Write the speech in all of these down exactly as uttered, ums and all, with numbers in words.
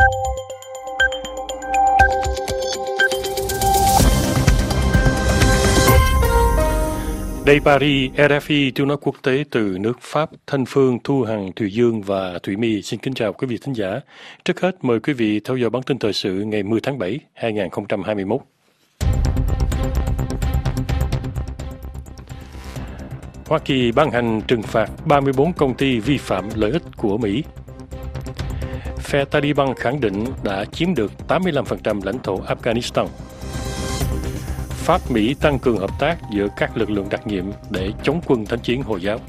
Đây Paris, rờ ép i tiếng nói quốc tế từ nước Pháp, Thanh Phương, Thu Hằng, Thùy Dương và Thủy My xin kính chào quý vị thính giả. Trước hết mời quý vị theo dõi bản tin thời sự ngày mười tháng bảy, hai nghìn không trăm hai mươi mốt. Hoa Kỳ ban hành trừng phạt ba mươi bốn công ty vi phạm lợi ích của Mỹ. Phe Taliban khẳng định đã chiếm được tám mươi lăm phần trăm lãnh thổ Afghanistan. Pháp-Mỹ tăng cường hợp tác giữa các lực lượng đặc nhiệm để chống quân thánh chiến Hồi giáo.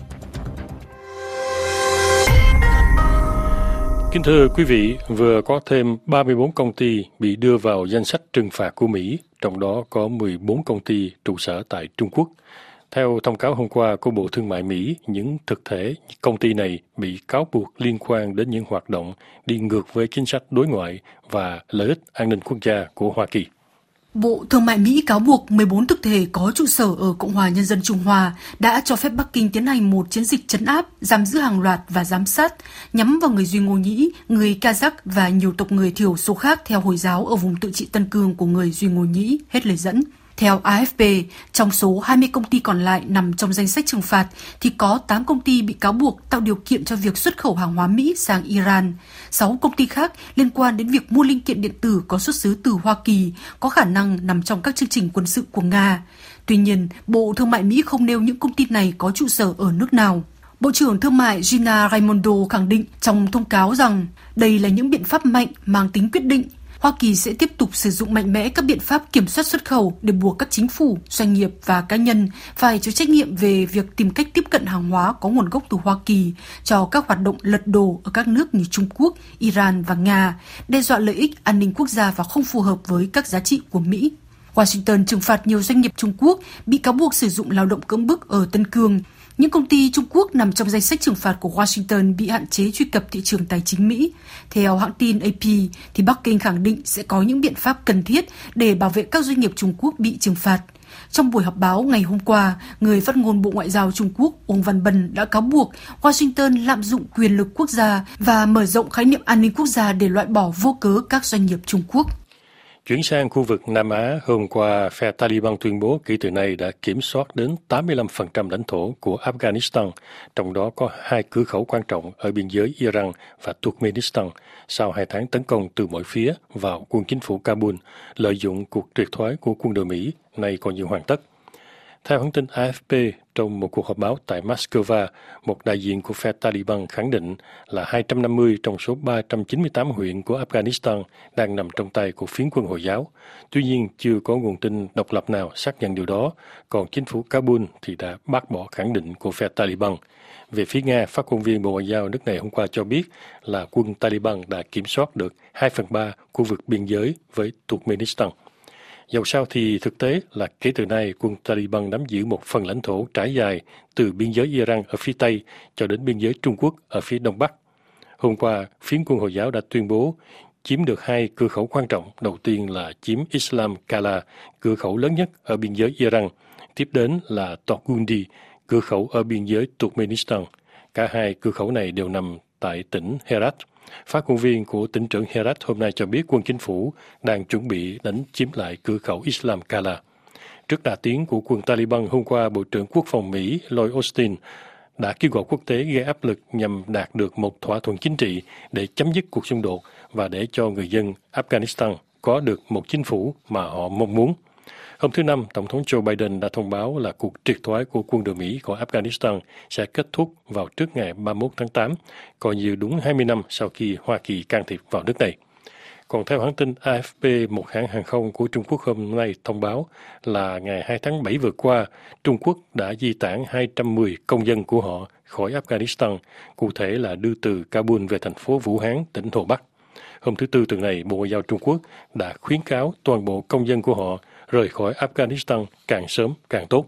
Kính thưa quý vị, vừa có thêm ba mươi bốn công ty bị đưa vào danh sách trừng phạt của Mỹ, trong đó có mười bốn công ty trụ sở tại Trung Quốc. Theo thông cáo hôm qua của Bộ Thương mại Mỹ, những thực thể công ty này bị cáo buộc liên quan đến những hoạt động đi ngược với chính sách đối ngoại và lợi ích an ninh quốc gia của Hoa Kỳ. Bộ Thương mại Mỹ cáo buộc mười bốn thực thể có trụ sở ở Cộng hòa Nhân dân Trung Hoa đã cho phép Bắc Kinh tiến hành một chiến dịch trấn áp, giam giữ hàng loạt và giám sát nhắm vào người Duy Ngô Nhĩ, người Kazakh và nhiều tộc người thiểu số khác theo Hồi giáo ở vùng tự trị Tân Cương của người Duy Ngô Nhĩ, hết lời dẫn. Theo a ép pê, trong số hai mươi công ty còn lại nằm trong danh sách trừng phạt thì có tám công ty bị cáo buộc tạo điều kiện cho việc xuất khẩu hàng hóa Mỹ sang Iran. sáu công ty khác liên quan đến việc mua linh kiện điện tử có xuất xứ từ Hoa Kỳ, có khả năng nằm trong các chương trình quân sự của Nga. Tuy nhiên, Bộ Thương mại Mỹ không nêu những công ty này có trụ sở ở nước nào. Bộ trưởng Thương mại Gina Raimondo khẳng định trong thông cáo rằng đây là những biện pháp mạnh mang tính quyết định. Hoa Kỳ sẽ tiếp tục sử dụng mạnh mẽ các biện pháp kiểm soát xuất khẩu để buộc các chính phủ, doanh nghiệp và cá nhân phải chịu trách nhiệm về việc tìm cách tiếp cận hàng hóa có nguồn gốc từ Hoa Kỳ cho các hoạt động lật đổ ở các nước như Trung Quốc, Iran và Nga, đe dọa lợi ích an ninh quốc gia và không phù hợp với các giá trị của Mỹ. Washington trừng phạt nhiều doanh nghiệp Trung Quốc bị cáo buộc sử dụng lao động cưỡng bức ở Tân Cương. Những công ty Trung Quốc nằm trong danh sách trừng phạt của Washington bị hạn chế truy cập thị trường tài chính Mỹ. Theo hãng tin a pê, thì Bắc Kinh khẳng định sẽ có những biện pháp cần thiết để bảo vệ các doanh nghiệp Trung Quốc bị trừng phạt. Trong buổi họp báo ngày hôm qua, người phát ngôn Bộ Ngoại giao Trung Quốc Uông Văn Bân đã cáo buộc Washington lạm dụng quyền lực quốc gia và mở rộng khái niệm an ninh quốc gia để loại bỏ vô cớ các doanh nghiệp Trung Quốc. Chuyển sang khu vực Nam Á, hôm qua, phe Taliban tuyên bố kể từ nay đã kiểm soát đến tám mươi lăm phần trăm lãnh thổ của Afghanistan, trong đó có hai cửa khẩu quan trọng ở biên giới Iran và Turkmenistan, sau hai tháng tấn công từ mọi phía vào quân chính phủ Kabul, lợi dụng cuộc triệt thoái của quân đội Mỹ, nay còn như hoàn tất. Theo hãng tin a ép pê, trong một cuộc họp báo tại Moscow, một đại diện của phe Taliban khẳng định là hai trăm năm mươi trong số ba trăm chín mươi tám huyện của Afghanistan đang nằm trong tay của phiến quân Hồi giáo. Tuy nhiên, chưa có nguồn tin độc lập nào xác nhận điều đó, còn chính phủ Kabul thì đã bác bỏ khẳng định của phe Taliban. Về phía Nga, phát ngôn viên Bộ Ngoại giao nước này hôm qua cho biết là quân Taliban đã kiểm soát được hai phần ba khu vực biên giới với Turkmenistan. Dẫu sao thì thực tế là kể từ nay, quân Taliban nắm giữ một phần lãnh thổ trải dài từ biên giới Iran ở phía Tây cho đến biên giới Trung Quốc ở phía Đông Bắc. Hôm qua, phiến quân Hồi giáo đã tuyên bố chiếm được hai cửa khẩu quan trọng. Đầu tiên là chiếm Islam Kala, cửa khẩu lớn nhất ở biên giới Iran. Tiếp đến là Torgundi, cửa khẩu ở biên giới Turkmenistan. Cả hai cửa khẩu này đều nằm tại tỉnh Herat. Phát ngôn viên của tỉnh trưởng Herat hôm nay cho biết quân chính phủ đang chuẩn bị đánh chiếm lại cửa khẩu Islam Kala. Trước đà tiến của quân Taliban, hôm qua, Bộ trưởng Quốc phòng Mỹ Lloyd Austin đã kêu gọi quốc tế gây áp lực nhằm đạt được một thỏa thuận chính trị để chấm dứt cuộc xung đột và để cho người dân Afghanistan có được một chính phủ mà họ mong muốn. Hôm thứ Năm, Tổng thống Joe Biden đã thông báo là cuộc triệt thoái của quân đội Mỹ khỏi Afghanistan sẽ kết thúc vào trước ngày ba mươi mốt tháng tám, coi như đúng hai mươi năm sau khi Hoa Kỳ can thiệp vào nước này. Còn theo hãng tin a ép pê, một hãng hàng không của Trung Quốc hôm nay thông báo là ngày hai tháng bảy vừa qua, Trung Quốc đã di tản hai trăm mười công dân của họ khỏi Afghanistan, cụ thể là đưa từ Kabul về thành phố Vũ Hán, tỉnh Hồ Bắc. Hôm thứ Tư tuần này, Bộ Ngoại giao Trung Quốc đã khuyến cáo toàn bộ công dân của họ rời khỏi Afghanistan càng sớm càng tốt.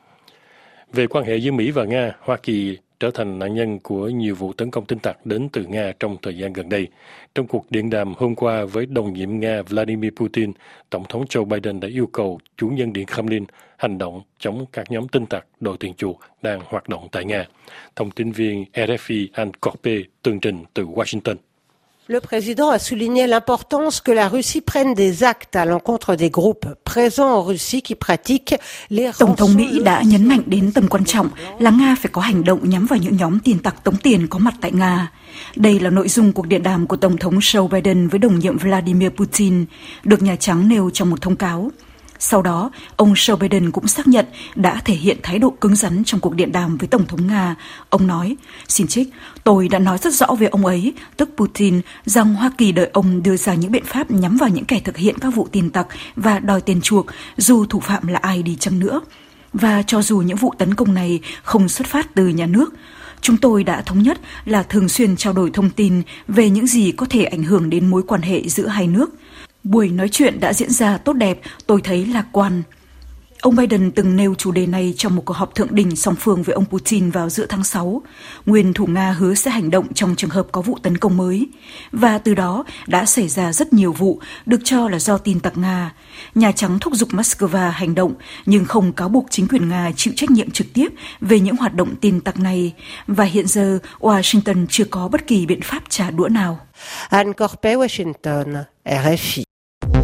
Về quan hệ giữa Mỹ và Nga, Hoa Kỳ trở thành nạn nhân của nhiều vụ tấn công tin tặc đến từ Nga trong thời gian gần đây. Trong cuộc điện đàm hôm qua với đồng nhiệm Nga Vladimir Putin, Tổng thống Joe Biden đã yêu cầu chủ nhân Điện Kremlin hành động chống các nhóm tin tặc đòi tiền chuộc đang hoạt động tại Nga. Thông tin viên rờ ép i Anne Corpé tường trình từ Washington. Le président a souligné l'importance que la Russie prenne des actes à l'encontre des groupes présents en Russie qui pratiquent les Tổng thống Mỹ đã nhấn mạnh đến tầm quan trọng là Nga phải có hành động nhắm vào những nhóm tin tặc tống tiền có mặt tại Nga. Đây là nội dung cuộc điện đàm của Tổng thống Joe Biden với đồng nhiệm Vladimir Putin, được Nhà Trắng nêu trong một thông cáo. Sau đó, ông Joe Biden cũng xác nhận đã thể hiện thái độ cứng rắn trong cuộc điện đàm với Tổng thống Nga. Ông nói, xin trích, tôi đã nói rất rõ với ông ấy, tức Putin, rằng Hoa Kỳ đợi ông đưa ra những biện pháp nhắm vào những kẻ thực hiện các vụ tin tặc và đòi tiền chuộc, dù thủ phạm là ai đi chăng nữa. Và cho dù những vụ tấn công này không xuất phát từ nhà nước, chúng tôi đã thống nhất là thường xuyên trao đổi thông tin về những gì có thể ảnh hưởng đến mối quan hệ giữa hai nước. Buổi nói chuyện đã diễn ra tốt đẹp, tôi thấy lạc quan. Ông Biden từng nêu chủ đề này trong một cuộc họp thượng đỉnh song phương với ông Putin vào giữa tháng sáu. Nguyên thủ Nga hứa sẽ hành động trong trường hợp có vụ tấn công mới. Và từ đó đã xảy ra rất nhiều vụ được cho là do tin tặc Nga. Nhà Trắng thúc giục Moscow hành động nhưng không cáo buộc chính quyền Nga chịu trách nhiệm trực tiếp về những hoạt động tin tặc này. Và hiện giờ Washington chưa có bất kỳ biện pháp trả đũa nào. Anne Corpet, Washington, R F I.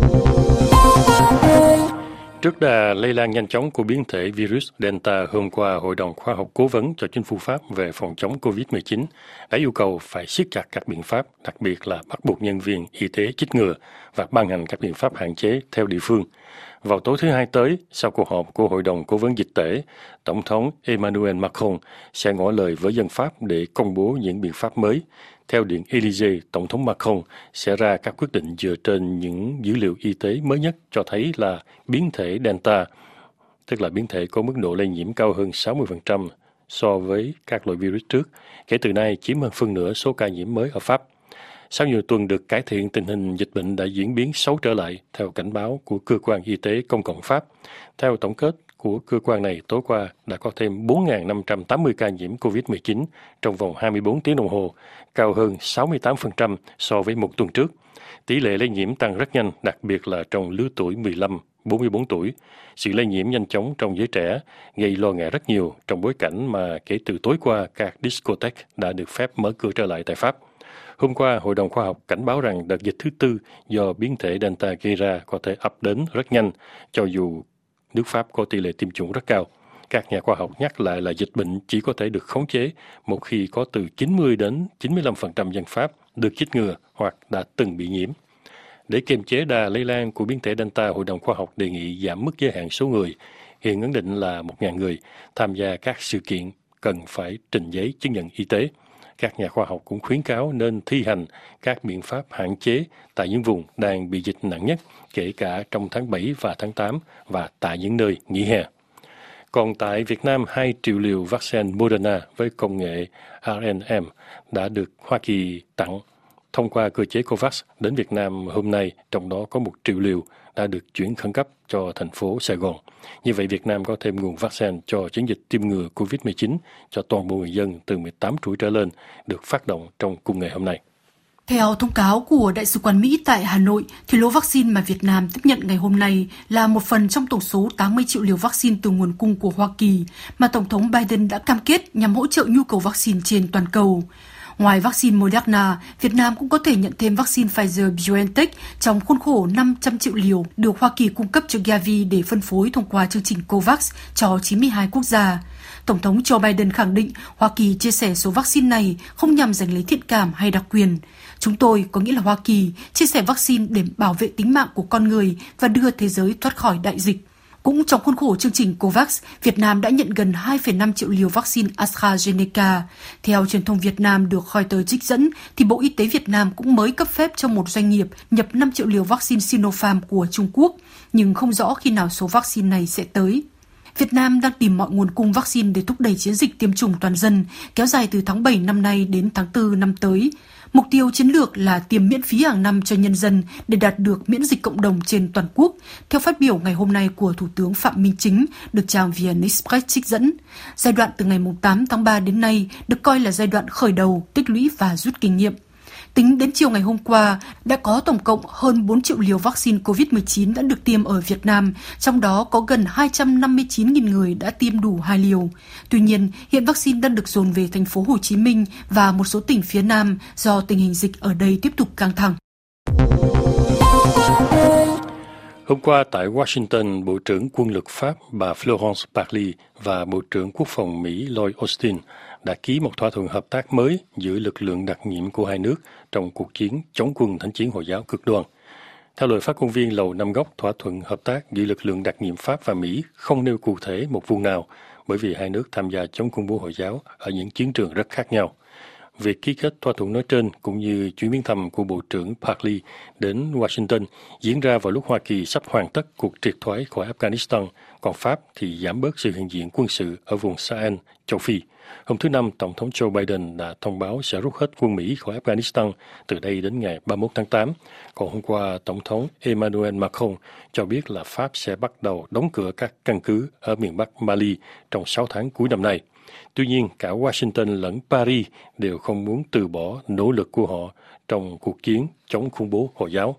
Trước đà lây lan nhanh chóng của biến thể virus Delta, hôm qua, Hội đồng Khoa học Cố vấn cho chính phủ Pháp về phòng chống covid mười chín đã yêu cầu phải siết chặt các biện pháp, đặc biệt là bắt buộc nhân viên y tế chích ngừa và ban hành các biện pháp hạn chế theo địa phương. Vào tối thứ Hai tới, sau cuộc họp của Hội đồng Cố vấn Dịch tễ, Tổng thống Emmanuel Macron sẽ ngỏ lời với dân Pháp để công bố những biện pháp mới. Theo Điện Élysée, Tổng thống Macron sẽ ra các quyết định dựa trên những dữ liệu y tế mới nhất cho thấy là biến thể Delta, tức là biến thể có mức độ lây nhiễm cao hơn sáu mươi phần trăm so với các loại virus trước, kể từ nay chiếm hơn phân nửa số ca nhiễm mới ở Pháp. Sau nhiều tuần được cải thiện, tình hình dịch bệnh đã diễn biến xấu trở lại, theo cảnh báo của Cơ quan Y tế Công cộng Pháp. Theo tổng kết của cơ quan này, tối qua đã có thêm bốn nghìn năm trăm tám mươi ca nhiễm covid mười chín trong vòng hai mươi bốn tiếng đồng hồ, cao hơn sáu mươi tám phần trăm so với một tuần trước. Tỷ lệ lây nhiễm tăng rất nhanh, đặc biệt là trong lứa tuổi mười lăm đến bốn mươi bốn tuổi. Sự lây nhiễm nhanh chóng trong giới trẻ gây lo ngại rất nhiều trong bối cảnh mà kể từ tối qua các discotheque đã được phép mở cửa trở lại tại Pháp. Hôm qua, Hội đồng Khoa học cảnh báo rằng đợt dịch thứ tư do biến thể Delta gây ra có thể ập đến rất nhanh, cho dù nước Pháp có tỷ lệ tiêm chủng rất cao. Các nhà khoa học nhắc lại là dịch bệnh chỉ có thể được khống chế một khi có từ chín mươi đến chín mươi lăm phần trăm dân Pháp được chích ngừa hoặc đã từng bị nhiễm. Để kiềm chế đà lây lan của biến thể Delta, Hội đồng Khoa học đề nghị giảm mức giới hạn số người, hiện ấn định là một nghìn người, tham gia các sự kiện cần phải trình giấy chứng nhận y tế. Các nhà khoa học cũng khuyến cáo nên thi hành các biện pháp hạn chế tại những vùng đang bị dịch nặng nhất, kể cả trong tháng bảy và tháng tám và tại những nơi nghỉ hè. Còn tại Việt Nam, hai triệu liều vaccine Moderna với công nghệ R N M đã được Hoa Kỳ tặng thông qua cơ chế COVAX đến Việt Nam hôm nay, trong đó có một triệu liều đã được chuyển khẩn cấp cho thành phố Sài Gòn. Như vậy, Việt Nam có thêm nguồn vaccine cho chiến dịch tiêm ngừa covid mười chín cho toàn bộ người dân từ mười tám tuổi trở lên được phát động trong cùng ngày hôm nay. Theo thông cáo của Đại sứ quán Mỹ tại Hà Nội, thì lô vaccine mà Việt Nam tiếp nhận ngày hôm nay là một phần trong tổng số tám mươi triệu liều vaccine từ nguồn cung của Hoa Kỳ mà Tổng thống Biden đã cam kết nhằm hỗ trợ nhu cầu vaccine trên toàn cầu. Ngoài vaccine Moderna, Việt Nam cũng có thể nhận thêm vaccine Pfizer-BioNTech trong khuôn khổ năm trăm triệu liều được Hoa Kỳ cung cấp cho Gavi để phân phối thông qua chương trình COVAX cho chín mươi hai quốc gia. Tổng thống Joe Biden khẳng định Hoa Kỳ chia sẻ số vaccine này không nhằm giành lấy thiện cảm hay đặc quyền. Chúng tôi, có nghĩa là Hoa Kỳ, chia sẻ vaccine để bảo vệ tính mạng của con người và đưa thế giới thoát khỏi đại dịch. Cũng trong khuôn khổ chương trình COVAX, Việt Nam đã nhận gần hai phẩy năm triệu liều vaccine AstraZeneca. Theo truyền thông Việt Nam được Reuters trích dẫn, thì Bộ Y tế Việt Nam cũng mới cấp phép cho một doanh nghiệp nhập năm triệu liều vaccine Sinopharm của Trung Quốc, nhưng không rõ khi nào số vaccine này sẽ tới. Việt Nam đang tìm mọi nguồn cung vaccine để thúc đẩy chiến dịch tiêm chủng toàn dân, kéo dài từ tháng bảy năm nay đến tháng tư năm tới. Mục tiêu chiến lược là tiêm miễn phí hàng năm cho nhân dân để đạt được miễn dịch cộng đồng trên toàn quốc, theo phát biểu ngày hôm nay của Thủ tướng Phạm Minh Chính, được trang vê en Express trích dẫn. Giai đoạn từ ngày tám tháng ba đến nay được coi là giai đoạn khởi đầu, tích lũy và rút kinh nghiệm. Tính đến chiều ngày hôm qua, đã có tổng cộng hơn bốn triệu liều vaccine covid mười chín đã được tiêm ở Việt Nam, trong đó có gần hai trăm năm mươi chín nghìn người đã tiêm đủ hai liều. Tuy nhiên, hiện vaccine đang được dồn về thành phố Hồ Chí Minh và một số tỉnh phía Nam do tình hình dịch ở đây tiếp tục căng thẳng. Hôm qua tại Washington, Bộ trưởng Quân lực Pháp bà Florence Parly và Bộ trưởng Quốc phòng Mỹ Lloyd Austin đã ký một thỏa thuận hợp tác mới giữa lực lượng đặc nhiệm của hai nước trong cuộc chiến chống quân thánh chiến Hồi giáo cực đoan. Theo lời phát ngôn viên Lầu Năm Góc, thỏa thuận hợp tác giữa lực lượng đặc nhiệm Pháp và Mỹ không nêu cụ thể một vùng nào, bởi vì hai nước tham gia chống khủng bố Hồi giáo ở những chiến trường rất khác nhau. Việc ký kết thỏa thuận nói trên cũng như chuyến viếng thăm của Bộ trưởng Parly đến Washington diễn ra vào lúc Hoa Kỳ sắp hoàn tất cuộc triệt thoái khỏi Afghanistan, còn Pháp thì giảm bớt sự hiện diện quân sự ở vùng Sahel, châu Phi. Hôm thứ Năm, Tổng thống Joe Biden đã thông báo sẽ rút hết quân Mỹ khỏi Afghanistan từ đây đến ngày ba mươi mốt tháng tám. Còn hôm qua, Tổng thống Emmanuel Macron cho biết là Pháp sẽ bắt đầu đóng cửa các căn cứ ở miền Bắc Mali trong sáu tháng cuối năm nay. Tuy nhiên, cả Washington lẫn Paris đều không muốn từ bỏ nỗ lực của họ trong cuộc chiến chống khủng bố Hồi giáo.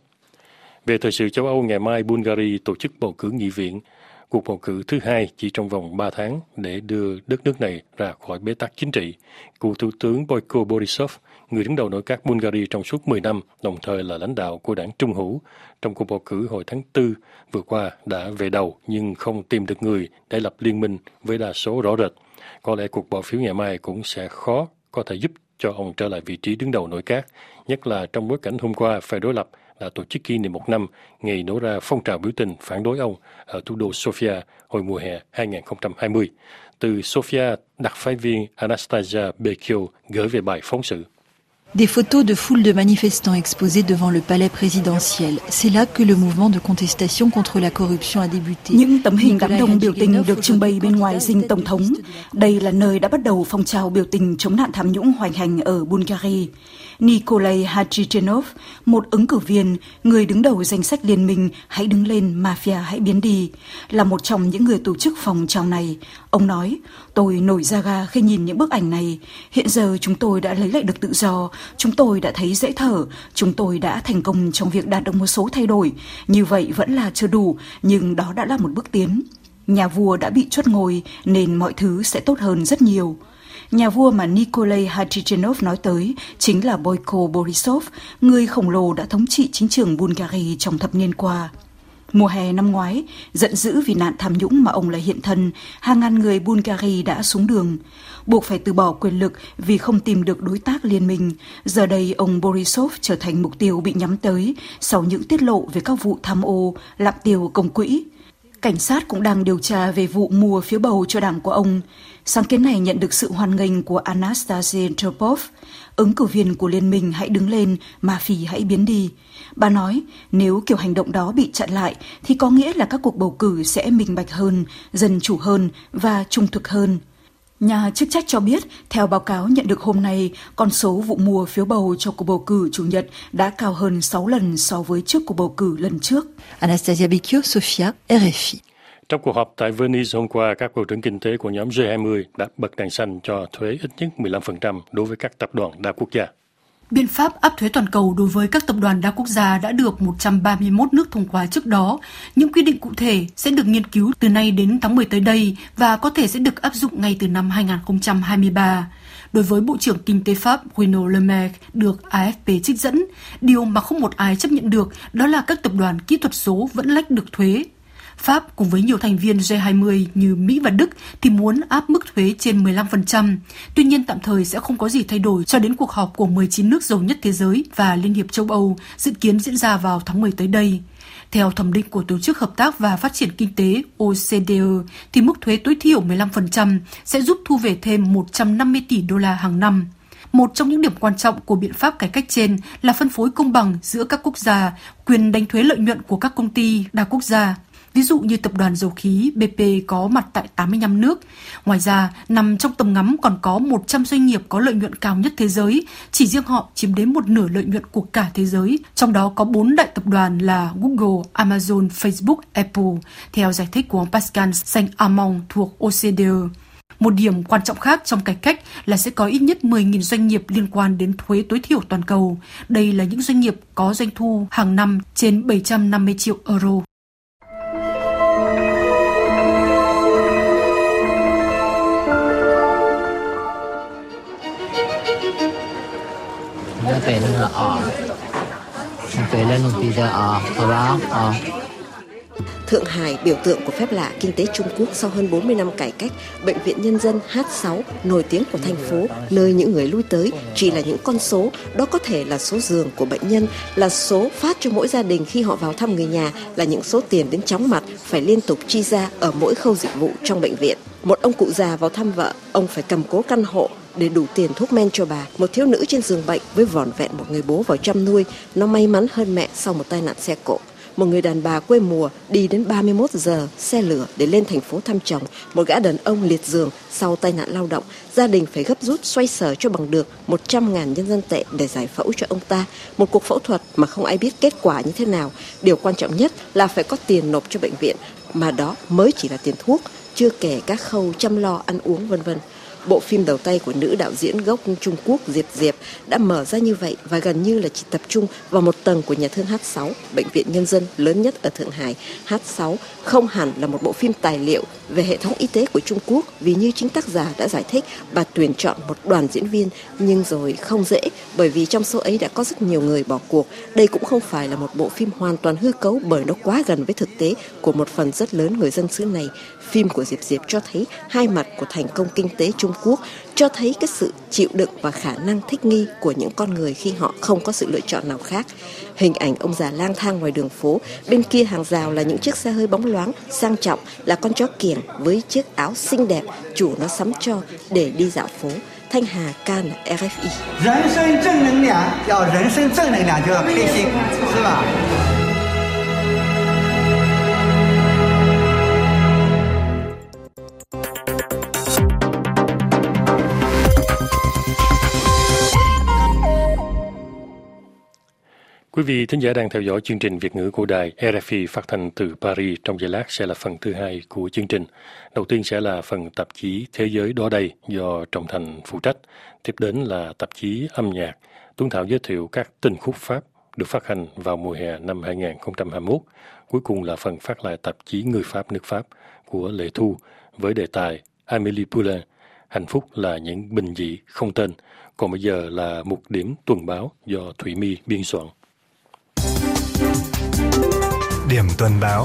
Về thời sự châu Âu, ngày mai Bulgaria tổ chức bầu cử nghị viện, cuộc bầu cử thứ hai chỉ trong vòng ba tháng để đưa đất nước này ra khỏi bế tắc chính trị. Cựu Thủ tướng Boyko Borisov, người đứng đầu nội các Bulgaria trong suốt mười năm, đồng thời là lãnh đạo của đảng Trung hữu, trong cuộc bầu cử hồi tháng tư vừa qua đã về đầu nhưng không tìm được người để lập liên minh với đa số rõ rệt. Có lẽ cuộc bỏ phiếu ngày mai cũng sẽ khó có thể giúp cho ông trở lại vị trí đứng đầu nội các, nhất là trong bối cảnh hôm qua phe đối lập đã tổ chức kỷ niệm một năm ngày nổ ra phong trào biểu tình phản đối ông ở thủ đô Sofia hồi mùa hè hai không hai không. Từ Sofia, đặc phái viên Anastasia Bekio gửi về bài phóng sự. Des photos de foule de manifestants exposées devant le palais présidentiel. C'est là que le mouvement de contestation contre la corruption a débuté. Những tấm hình đám đông biểu tình được trưng bày bên ngoài dinh tổng thống. Đây là nơi đã bắt đầu phong trào biểu tình chống nạn tham nhũng hoành hành ở Bulgaria. Nikolai Hadjichenov, một ứng cử viên, người đứng đầu danh sách liên minh Hãy đứng lên, mafia hãy biến đi, là một trong những người tổ chức phong trào này. Ông nói, tôi nổi da gà khi nhìn những bức ảnh này. Hiện giờ chúng tôi đã lấy lại được tự do, chúng tôi đã thấy dễ thở, chúng tôi đã thành công trong việc đạt được một số thay đổi. Như vậy vẫn là chưa đủ, nhưng đó đã là một bước tiến. Nhà vua đã bị truất ngôi nên mọi thứ sẽ tốt hơn rất nhiều. Nhà vua mà Nikolai Hadjichenov nói tới chính là Boyko Borisov, người khổng lồ đã thống trị chính trường Bulgaria trong thập niên qua. Mùa hè năm ngoái, giận dữ vì nạn tham nhũng mà ông là hiện thân, hàng ngàn người Bulgaria đã xuống đường, buộc phải từ bỏ quyền lực vì không tìm được đối tác liên minh. Giờ đây, ông Borisov trở thành mục tiêu bị nhắm tới sau những tiết lộ về các vụ tham ô, lạm tiêu công quỹ. Cảnh sát cũng đang điều tra về vụ mua phiếu bầu cho đảng của ông. Sáng kiến này nhận được sự hoan nghênh của Anastasia Tropov, ứng cử viên của Liên minh Hãy đứng lên, mafia hãy biến đi. Bà nói, nếu kiểu hành động đó bị chặn lại, thì có nghĩa là các cuộc bầu cử sẽ minh bạch hơn, dân chủ hơn và trung thực hơn. Nhà chức trách cho biết, theo báo cáo nhận được hôm nay, con số vụ mua phiếu bầu cho cuộc bầu cử Chủ nhật đã cao hơn sáu lần so với trước cuộc bầu cử lần trước. Anastasia Bekio, Sofia, rờ ép i. Trong cuộc họp tại Venice hôm qua, các bộ trưởng kinh tế của nhóm G hai mươi đã bật đèn xanh cho thuế ít nhất mười lăm phần trăm đối với các tập đoàn đa quốc gia. Biện pháp áp thuế toàn cầu đối với các tập đoàn đa quốc gia đã được một trăm ba mươi mốt nước thông qua trước đó. Những quy định cụ thể sẽ được nghiên cứu từ nay đến tháng mười tới đây và có thể sẽ được áp dụng ngay từ năm hai không hai ba. Đối với Bộ trưởng Kinh tế Pháp Bruno Le Maire được a ép pê trích dẫn, điều mà không một ai chấp nhận được đó là các tập đoàn kỹ thuật số vẫn lách được thuế. Pháp cùng với nhiều thành viên G hai mươi như Mỹ và Đức thì muốn áp mức thuế trên mười lăm phần trăm. Tuy nhiên tạm thời sẽ không có gì thay đổi cho đến cuộc họp của mười chín nước giàu nhất thế giới và Liên hiệp châu Âu dự kiến diễn ra vào tháng mười tới đây. Theo thẩm định của Tổ chức Hợp tác và Phát triển Kinh tế O C D E thì mức thuế tối thiểu mười lăm phần trăm sẽ giúp thu về thêm một trăm năm mươi tỷ đô la hàng năm. Một trong những điểm quan trọng của biện pháp cải cách trên là phân phối công bằng giữa các quốc gia, quyền đánh thuế lợi nhuận của các công ty đa quốc gia. Ví dụ như tập đoàn dầu khí B P có mặt tại tám mươi lăm nước. Ngoài ra, nằm trong tầm ngắm còn có một trăm doanh nghiệp có lợi nhuận cao nhất thế giới. Chỉ riêng họ chiếm đến một nửa lợi nhuận của cả thế giới. Trong đó có bốn đại tập đoàn là Google, Amazon, Facebook, Apple, theo giải thích của ông Pascal Saint-Amand thuộc O C D E. Một điểm quan trọng khác trong cải cách là sẽ có ít nhất mười nghìn doanh nghiệp liên quan đến thuế tối thiểu toàn cầu. Đây là những doanh nghiệp có doanh thu hàng năm trên bảy trăm năm mươi triệu euro. Thượng Hải, biểu tượng của phép lạ kinh tế Trung Quốc sau hơn bốn mươi năm cải cách, Bệnh viện Nhân dân H sáu, nổi tiếng của thành phố, nơi những người lui tới chỉ là những con số, đó có thể là số giường của bệnh nhân, là số phát cho mỗi gia đình khi họ vào thăm người nhà, là những số tiền đến chóng mặt phải liên tục chi ra ở mỗi khâu dịch vụ trong bệnh viện. Một ông cụ già vào thăm vợ, ông phải cầm cố căn hộ để đủ tiền thuốc men cho bà. Một thiếu nữ trên giường bệnh với vỏn vẹn một người bố vào chăm nuôi, nó may mắn hơn mẹ sau một tai nạn xe cộ. Một người đàn bà quê mùa đi đến ba mươi mốt giờ xe lửa để lên thành phố thăm chồng. Một gã đàn ông liệt giường sau tai nạn lao động, gia đình phải gấp rút xoay sở cho bằng được một trăm ngàn nhân dân tệ để giải phẫu cho ông ta. Một cuộc phẫu thuật mà không ai biết kết quả như thế nào. Điều quan trọng nhất là phải có tiền nộp cho bệnh viện, mà đó mới chỉ là tiền thuốc, chưa kể các khâu chăm lo ăn uống vân vân. Bộ phim đầu tay của nữ đạo diễn gốc Trung Quốc Diệp Diệp đã mở ra như vậy và gần như là chỉ tập trung vào một tầng của nhà thương H sáu, bệnh viện nhân dân lớn nhất ở Thượng Hải. H sáu không hẳn là một bộ phim tài liệu về hệ thống y tế của Trung Quốc, vì như chính tác giả đã giải thích, bà tuyển chọn một đoàn diễn viên nhưng rồi không dễ, bởi vì trong số ấy đã có rất nhiều người bỏ cuộc. Đây cũng không phải là một bộ phim hoàn toàn hư cấu, bởi nó quá gần với thực tế của một phần rất lớn người dân xứ này. Phim của Diệp Diệp cho thấy hai mặt của thành công kinh tế Trung Quốc, cho thấy cái sự chịu đựng và khả năng thích nghi của những con người khi họ không có sự lựa chọn nào khác. Hình ảnh ông già lang thang ngoài đường phố, bên kia hàng rào là những chiếc xe hơi bóng loáng, sang trọng là con chó kiểng với chiếc áo xinh đẹp chủ nó sắm cho để đi dạo phố. Thanh Hà, Can, R F I. Quý vị thính giả đang theo dõi chương trình Việt ngữ của đài R F I phát thanh từ Paris. Trong giây lát sẽ là phần thứ hai của chương trình. Đầu tiên sẽ là phần tạp chí Thế giới đó đây do Trọng Thành phụ trách. Tiếp đến là tạp chí âm nhạc. Tuấn Thảo giới thiệu các tình khúc Pháp được phát hành vào mùa hè năm hai không hai mốt. Cuối cùng là phần phát lại tạp chí Người Pháp nước Pháp của Lệ Thu với đề tài Amélie Poulain, hạnh phúc là những bình dị không tên. Còn bây giờ là mục điểm tuần báo do Thủy My biên soạn. Điểm tuần báo.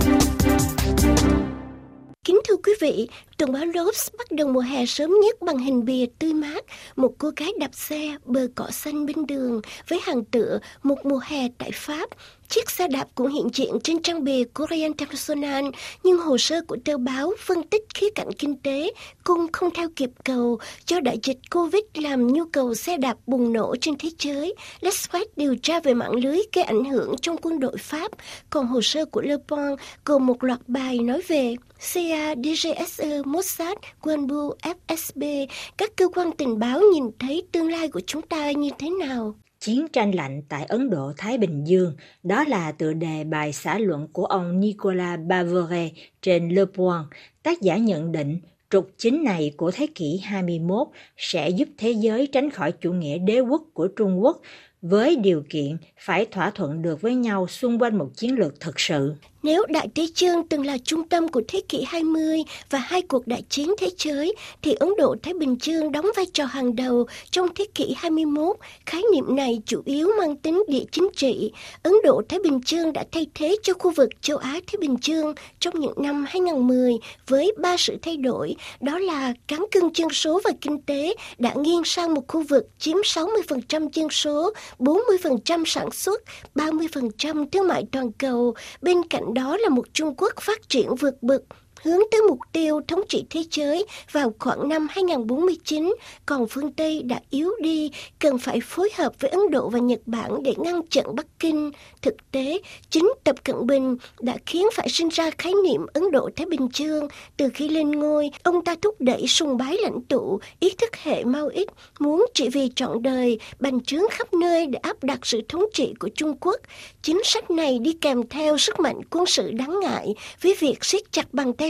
Kính thưa quý vị, tuần báo Lobs bắt đầu mùa hè sớm nhất bằng hình bìa tươi mát, một cô gái đạp xe bờ cỏ xanh bên đường với hàng tựa một mùa hè tại Pháp. Chiếc xe đạp cũng hiện diện trên trang bìa Courrier International, nhưng hồ sơ của tờ báo phân tích khía cạnh kinh tế cung không theo kịp cầu do đại dịch Covid làm nhu cầu xe đạp bùng nổ trên thế giới. L'Express điều tra về mạng lưới gây ảnh hưởng trong quân đội Pháp, còn hồ sơ của Le Point gồm một loạt bài nói về C A, D G S E, Mossad, Guanbu, F S B. Các cơ quan tình báo nhìn thấy tương lai của chúng ta như thế nào? Chiến tranh lạnh tại Ấn Độ-Thái Bình Dương, đó là tựa đề bài xã luận của ông Nicolas Bavere trên Le Point. Tác giả nhận định, trục chính này của thế kỷ hai mươi mốt sẽ giúp thế giới tránh khỏi chủ nghĩa đế quốc của Trung Quốc, với điều kiện phải thỏa thuận được với nhau xung quanh một chiến lược thực sự. Nếu Đại Tây Dương từng là trung tâm của thế kỷ hai mươi và hai cuộc đại chiến thế giới, thì Ấn Độ-Thái Bình Dương đóng vai trò hàng đầu trong thế kỷ hai mươi mốt. Khái niệm này chủ yếu mang tính địa chính trị. Ấn Độ-Thái Bình Dương đã thay thế cho khu vực châu Á-Thái Bình Dương trong những năm hai không một không với ba sự thay đổi. Đó là cán cân dân số và kinh tế đã nghiêng sang một khu vực chiếm sáu mươi phần trăm dân số, bốn mươi phần trăm sản xuất, ba mươi phần trăm thương mại toàn cầu. Bên cạnh đó là một Trung Quốc phát triển vượt bậc, hướng tới mục tiêu thống trị thế giới vào khoảng năm hai không bốn chín, còn phương Tây đã yếu đi, cần phải phối hợp với Ấn Độ và Nhật Bản để ngăn chặn Bắc Kinh. Thực tế, chính Tập Cận Bình đã khiến phải sinh ra khái niệm Ấn Độ-Thái Bình Dương. Từ khi lên ngôi, ông ta thúc đẩy sùng bái lãnh tụ, ý thức hệ Mao ích, muốn trị vì trọn đời, bành trướng khắp nơi để áp đặt sự thống trị của Trung Quốc. Chính sách này đi kèm theo sức mạnh quân sự đáng ngại với việc siết chặt bàn tay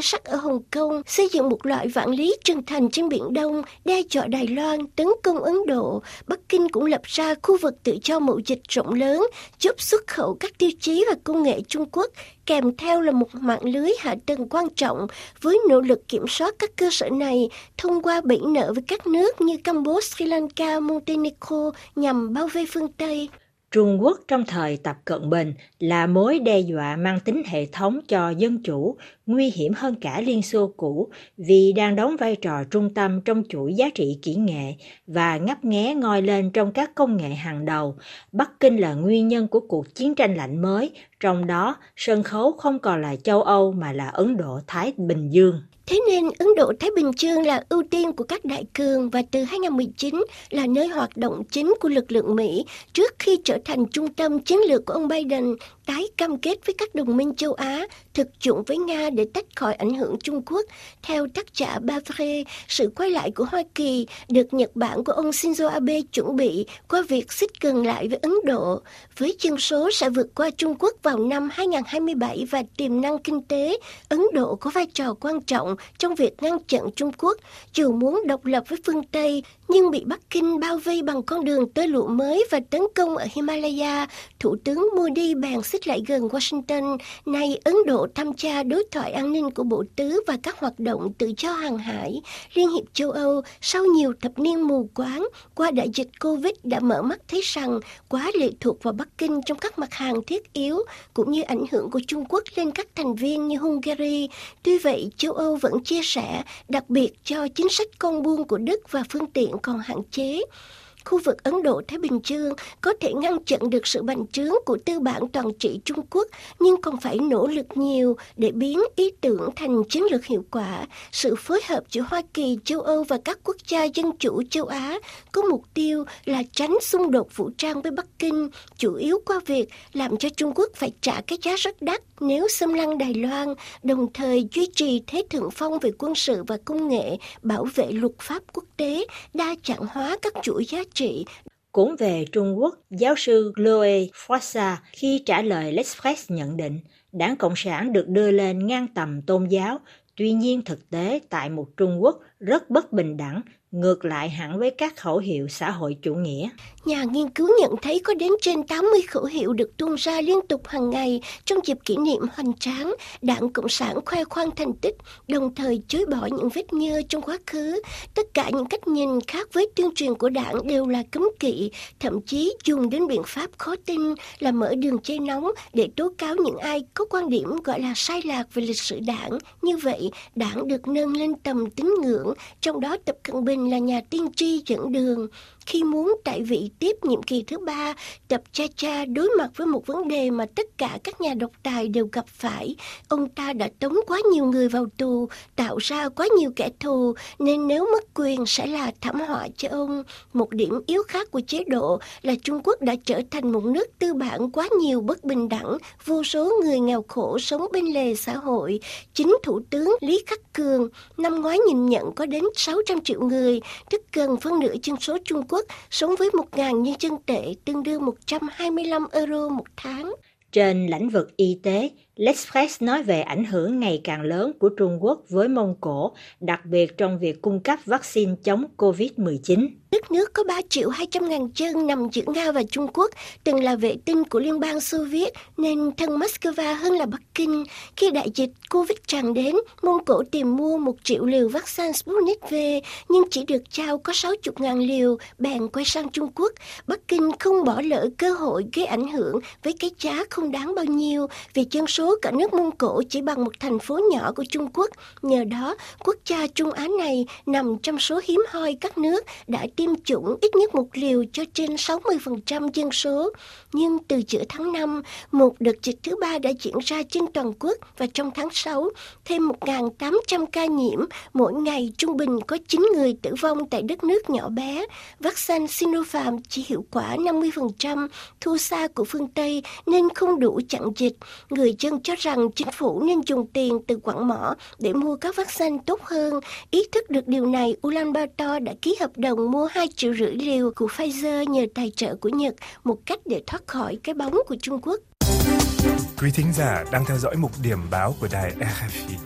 sắt ở Hồng Kông, xây dựng một loại vạn lý trường thành trên Biển Đông, đe dọa Đài Loan, tấn công Ấn Độ. Bắc Kinh cũng lập ra khu vực tự do mậu dịch rộng lớn, giúp xuất khẩu các tiêu chí và công nghệ Trung Quốc, kèm theo là một mạng lưới hạ tầng quan trọng với nỗ lực kiểm soát các cơ sở này thông qua bẫy nợ với các nước như Campuchia, Sri Lanka, Montenegro nhằm bao vây phương Tây. Trung Quốc trong thời Tập Cận Bình là mối đe dọa mang tính hệ thống cho dân chủ, nguy hiểm hơn cả Liên Xô cũ vì đang đóng vai trò trung tâm trong chuỗi giá trị kỹ nghệ và ngấp nghé ngoi lên trong các công nghệ hàng đầu. Bắc Kinh là nguyên nhân của cuộc chiến tranh lạnh mới, trong đó sân khấu không còn là châu Âu mà là Ấn Độ-Thái Bình Dương. Thế nên Ấn Độ-Thái Bình Dương là ưu tiên của các đại cường và từ hai không một chín là nơi hoạt động chính của lực lượng Mỹ trước khi trở thành trung tâm chiến lược của ông Biden, tái cam kết với các đồng minh châu Á, thực dụng với Nga để tách khỏi ảnh hưởng Trung Quốc. Theo tác giả Bavre, sự quay lại của Hoa Kỳ được Nhật Bản của ông Shinzo Abe chuẩn bị qua việc xích gần lại với Ấn Độ. Với dân số sẽ vượt qua Trung Quốc vào năm hai không hai bảy và tiềm năng kinh tế, Ấn Độ có vai trò quan trọng trong việc ngăn chặn Trung Quốc, dù muốn độc lập với phương Tây, nhưng bị Bắc Kinh bao vây bằng con đường tơ lụa mới và tấn công ở Himalaya. Thủ tướng Modi bèn xích lại gần Washington. Nay Ấn Độ tham gia đối thoại an ninh của Bộ Tứ và các hoạt động tự do hàng hải. Liên hiệp châu Âu sau nhiều thập niên mù quáng qua đại dịch Covid đã mở mắt thấy rằng quá lệ thuộc vào Bắc Kinh trong các mặt hàng thiết yếu, cũng như ảnh hưởng của Trung Quốc lên các thành viên như Hungary. Tuy vậy, châu Âu vẫn chia sẻ, đặc biệt cho chính sách con buôn của Đức và phương tiện còn hạn chế. Khu vực Ấn Độ-Thái Bình Dương có thể ngăn chặn được sự bành trướng của tư bản toàn trị Trung Quốc, nhưng còn phải nỗ lực nhiều để biến ý tưởng thành chiến lược hiệu quả. Sự phối hợp giữa Hoa Kỳ, châu Âu và các quốc gia dân chủ châu Á có mục tiêu là tránh xung đột vũ trang với Bắc Kinh, chủ yếu qua việc làm cho Trung Quốc phải trả cái giá rất đắt nếu xâm lăng Đài Loan, đồng thời duy trì thế thượng phong về quân sự và công nghệ, bảo vệ luật pháp quốc tế, đa dạng hóa các chuỗi giá trị. Cũng về Trung Quốc, giáo sư Chloe Froissart khi trả lời L'Express nhận định, Đảng Cộng sản được đưa lên ngang tầm tôn giáo, tuy nhiên thực tế tại một Trung Quốc rất bất bình đẳng, ngược lại hẳn với các khẩu hiệu xã hội chủ nghĩa. Nhà nghiên cứu nhận thấy có đến trên tám mươi khẩu hiệu được tuôn ra liên tục hàng ngày trong dịp kỷ niệm hoành tráng. Đảng Cộng sản khoe khoang thành tích, đồng thời chối bỏ những vết nhơ trong quá khứ. Tất cả những cách nhìn khác với tuyên truyền của đảng đều là cấm kỵ, thậm chí dùng đến biện pháp khó tin là mở đường dây nóng để tố cáo những ai có quan điểm gọi là sai lạc về lịch sử đảng. Như vậy, đảng được nâng lên tầm tín ngưỡng, trong đó Tập Cận Bình là nhà tiên tri dẫn đường. Khi muốn tại vị tiếp nhiệm kỳ thứ ba, Tập Cha Cha đối mặt với một vấn đề mà tất cả các nhà độc tài đều gặp phải. Ông ta đã tống quá nhiều người vào tù, tạo ra quá nhiều kẻ thù, nên nếu mất quyền sẽ là thảm họa cho ông. Một điểm yếu khác của chế độ là Trung Quốc đã trở thành một nước tư bản quá nhiều bất bình đẳng, vô số người nghèo khổ sống bên lề xã hội. Chính Thủ tướng Lý Khắc Cường năm ngoái nhìn nhận có đến sáu trăm triệu người, tức gần phân nửa dân số Trung Quốc, sống với một nghìn nhân dân tệ, tương đương một trăm hai mươi lăm euro một tháng. Trên lĩnh vực y tế, L'Express nói về ảnh hưởng ngày càng lớn của Trung Quốc với Mông Cổ, đặc biệt trong việc cung cấp vaccine chống covid mười chín. Đất nước có ba triệu hai trăm ngàn dân nằm giữa Nga và Trung Quốc, từng là vệ tinh của Liên bang Xô Viết nên thân Moscow hơn là Bắc Kinh. Khi đại dịch Covid tràn đến, Mông Cổ tìm mua một triệu liều vaccine Sputnik V, nhưng chỉ được trao có sáu mươi ngàn liều, bèn quay sang Trung Quốc. Bắc Kinh không bỏ lỡ cơ hội gây ảnh hưởng với cái giá không đáng bao nhiêu, vì dân số cả nước Mông Cổ chỉ bằng một thành phố nhỏ của Trung Quốc. Nhờ đó, quốc gia Trung Á này nằm trong số hiếm hoi các nước đã tiêm chủng ít nhất một liều cho trên sáu mươi phần trăm dân số. Nhưng từ giữa tháng năm, một đợt dịch thứ ba đã diễn ra trên toàn quốc và trong tháng sáu, thêm một nghìn tám trăm ca nhiễm, mỗi ngày trung bình có chín người tử vong tại đất nước nhỏ bé. Vaccine Sinopharm chỉ hiệu quả năm mươi phần trăm, thua xa của phương Tây nên không đủ chặn dịch. Người dân cho rằng chính phủ nên dùng tiền từ quặng mỏ để mua các vaccine tốt hơn. Ý thức được điều này, Ulaanbaatar đã ký hợp đồng mua hai triệu rưỡi liều của Pfizer nhờ tài trợ của Nhật, một cách để thoát khỏi cái bóng của Trung Quốc. Quý thính giả đang theo dõi mục điểm báo của đài rờ ép i.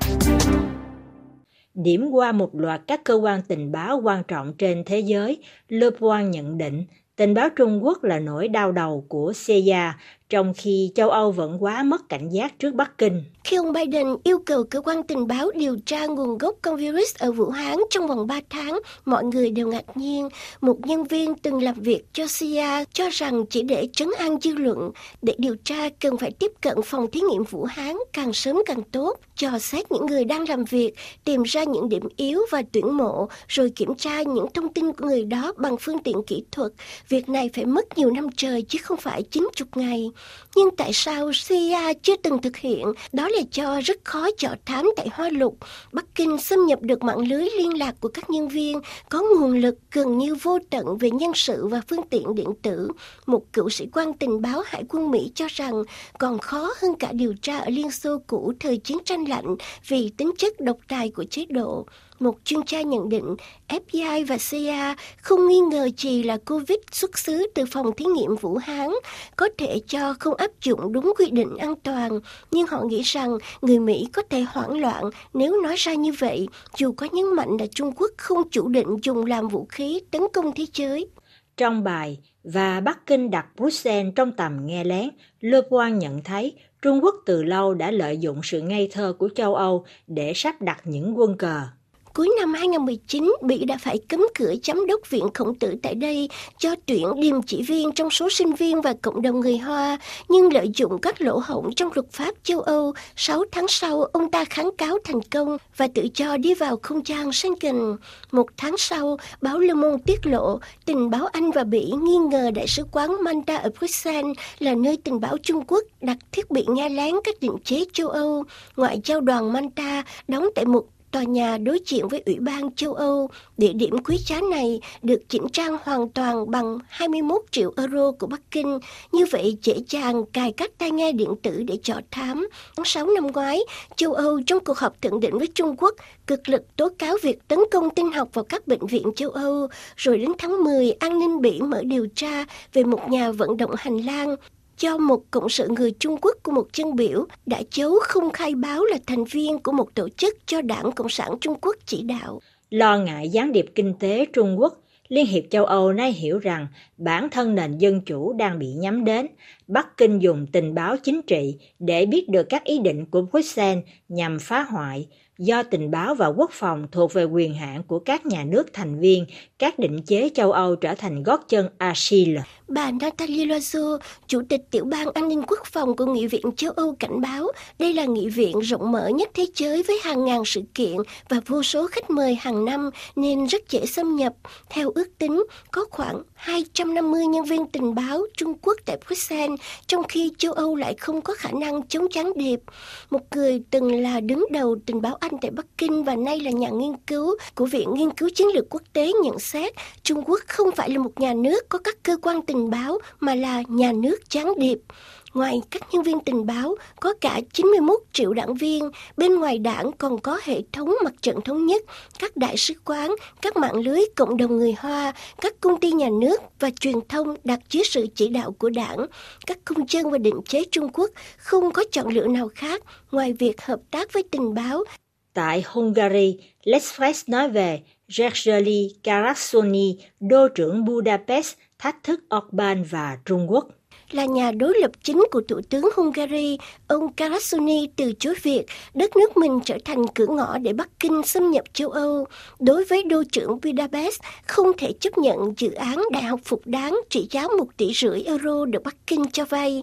Điểm qua một loạt các cơ quan tình báo quan trọng trên thế giới, Le Point nhận định tình báo Trung Quốc là nỗi đau đầu của xê i a, trong khi châu Âu vẫn quá mất cảnh giác trước Bắc Kinh. Khi ông Biden yêu cầu cơ quan tình báo điều tra nguồn gốc con virus ở Vũ Hán trong vòng ba tháng, mọi người đều ngạc nhiên. Một nhân viên từng làm việc cho xê i a cho rằng chỉ để trấn an dư luận, để điều tra cần phải tiếp cận phòng thí nghiệm Vũ Hán càng sớm càng tốt, dò xét những người đang làm việc, tìm ra những điểm yếu và tuyển mộ, rồi kiểm tra những thông tin của người đó bằng phương tiện kỹ thuật. Việc này phải mất nhiều năm trời chứ không phải chín mươi ngày. Nhưng tại sao xê i a chưa từng thực hiện? Đó là do rất khó dò thám tại Hoa Lục. Bắc Kinh xâm nhập được mạng lưới liên lạc của các nhân viên, có nguồn lực gần như vô tận về nhân sự và phương tiện điện tử. Một cựu sĩ quan tình báo Hải quân Mỹ cho rằng còn khó hơn cả điều tra ở Liên Xô cũ thời chiến tranh lạnh vì tính chất độc tài của chế độ. Một chuyên gia nhận định ép bê i và xê i a không nghi ngờ gì là Covid xuất xứ từ phòng thí nghiệm Vũ Hán, có thể cho không áp dụng đúng quy định an toàn, nhưng họ nghĩ rằng người Mỹ có thể hoảng loạn nếu nói ra như vậy, dù có nhấn mạnh là Trung Quốc không chủ định dùng làm vũ khí tấn công thế giới. Trong bài "Và Bắc Kinh đặt Bruxelles trong tầm nghe lén", Le Point nhận thấy Trung Quốc từ lâu đã lợi dụng sự ngây thơ của châu Âu để sắp đặt những quân cờ. Cuối năm hai không một chín, Bỉ đã phải cấm cửa giám đốc viện Khổng Tử tại đây do tuyển điềm chỉ viên trong số sinh viên và cộng đồng người Hoa, nhưng lợi dụng các lỗ hổng trong luật pháp châu Âu. Sáu tháng sau, ông ta kháng cáo thành công và tự cho đi vào không gian Schengen. Một tháng sau, báo Le Monde tiết lộ tình báo Anh và Bỉ nghi ngờ Đại sứ quán Malta ở Bruxelles là nơi tình báo Trung Quốc đặt thiết bị nghe lén các định chế châu Âu. Ngoại giao đoàn Malta đóng tại một tòa nhà đối diện với Ủy ban châu Âu. Địa điểm quý giá này được chỉnh trang hoàn toàn bằng hai mươi mốt triệu euro của Bắc Kinh. Như vậy dễ dàng cài các tai nghe điện tử để dò thám. Tháng sáu năm ngoái, châu Âu trong cuộc họp thượng đỉnh với Trung Quốc cực lực tố cáo việc tấn công tin học vào các bệnh viện châu Âu. Rồi đến tháng mười, an ninh Bỉ mở điều tra về một nhà vận động hành lang do một cộng sự người Trung Quốc của một dân biểu đã giấu không khai báo là thành viên của một tổ chức cho Đảng Cộng sản Trung Quốc chỉ đạo. Lo ngại gián điệp kinh tế Trung Quốc, Liên hiệp châu Âu nay hiểu rằng bản thân nền dân chủ đang bị nhắm đến. Bắc Kinh dùng tình báo chính trị để biết được các ý định của Bruxelles nhằm phá hoại. Do tình báo và quốc phòng thuộc về quyền hạn của các nhà nước thành viên, các định chế châu Âu trở thành gót chân Achilles. Bà Nathalie Loiseau, Chủ tịch Tiểu ban An ninh Quốc phòng của Nghị viện châu Âu cảnh báo đây là nghị viện rộng mở nhất thế giới với hàng ngàn sự kiện và vô số khách mời hàng năm nên rất dễ xâm nhập. Theo ước tính, có khoảng hai trăm năm mươi nhân viên tình báo Trung Quốc tại Bruxelles, trong khi châu Âu lại không có khả năng chống gián điệp. Một người từng là đứng đầu tình báo Anh tại Bắc Kinh và nay là nhà nghiên cứu của Viện Nghiên cứu Chiến lược Quốc tế nhận xét Trung Quốc không phải là một nhà nước có các cơ quan tình báo mà là nhà nước gián điệp. Ngoài các nhân viên tình báo, có cả chín mươi mốt triệu đảng viên, bên ngoài đảng còn có hệ thống mặt trận thống nhất, các đại sứ quán, các mạng lưới cộng đồng người Hoa, các công ty nhà nước và truyền thông đặt dưới sự chỉ đạo của đảng. Các công dân và định chế Trung Quốc không có chọn lựa nào khác ngoài việc hợp tác với tình báo. Tại Hungary, L'Express nói về Gergely Karasony, đô trưởng Budapest, thách thức Orbán và Trung Quốc. Là nhà đối lập chính của Thủ tướng Hungary, ông Karasony từ chối việc đất nước mình trở thành cửa ngõ để Bắc Kinh xâm nhập châu Âu. Đối với đô trưởng Budapest, không thể chấp nhận dự án đại học phục đáng trị giá một tỷ rưỡi euro được Bắc Kinh cho vay.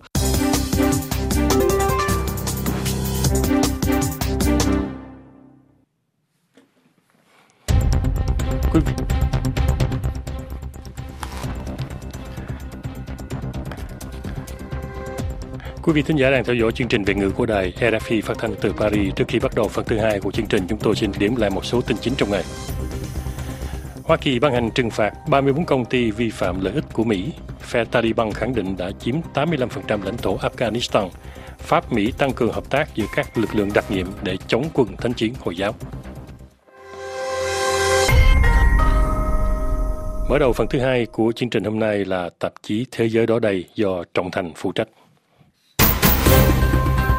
Quý vị, Quý vị thính giả đang theo dõi chương trình Việt ngữ của đài rờ ép i phát thanh từ Paris. Trước khi bắt đầu phần thứ hai của chương trình, chúng tôi xin điểm lại một số tin chính trong ngày. Hoa Kỳ ban hành trừng phạt ba mươi bốn công ty vi phạm lợi ích của Mỹ. Phe Taliban khẳng định đã chiếm tám mươi lăm phần trăm lãnh thổ Afghanistan. Pháp Mỹ tăng cường hợp tác giữa các lực lượng đặc nhiệm để chống quân thánh chiến Hồi giáo. Mở đầu phần thứ hai của chương trình hôm nay là tạp chí Thế giới đó đây do Trọng Thành phụ trách.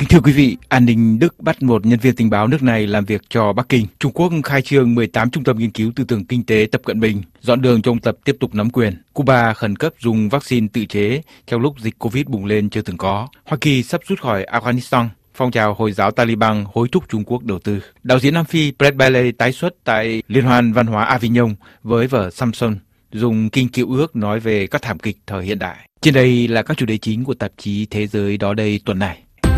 Kính thưa quý vị, an ninh Đức bắt một nhân viên tình báo nước này làm việc cho Bắc Kinh. Trung Quốc khai trương mười tám trung tâm nghiên cứu tư tưởng kinh tế Tập Cận Bình, dọn đường cho ông Tập tiếp tục nắm quyền. Cuba khẩn cấp dùng vaccine tự chế trong lúc dịch Covid bùng lên chưa từng có. Hoa Kỳ sắp rút khỏi Afghanistan. Phong trào Hồi giáo Taliban hối thúc Trung Quốc đầu tư. Đạo diễn Nam Phi Brett Bailey tái xuất tại Liên hoan văn hóa Avignon với vở Samson, dùng kinh cựu ước nói về các thảm kịch thời hiện đại. Trên đây là các chủ đề chính của tạp chí Thế giới đó đây tuần này.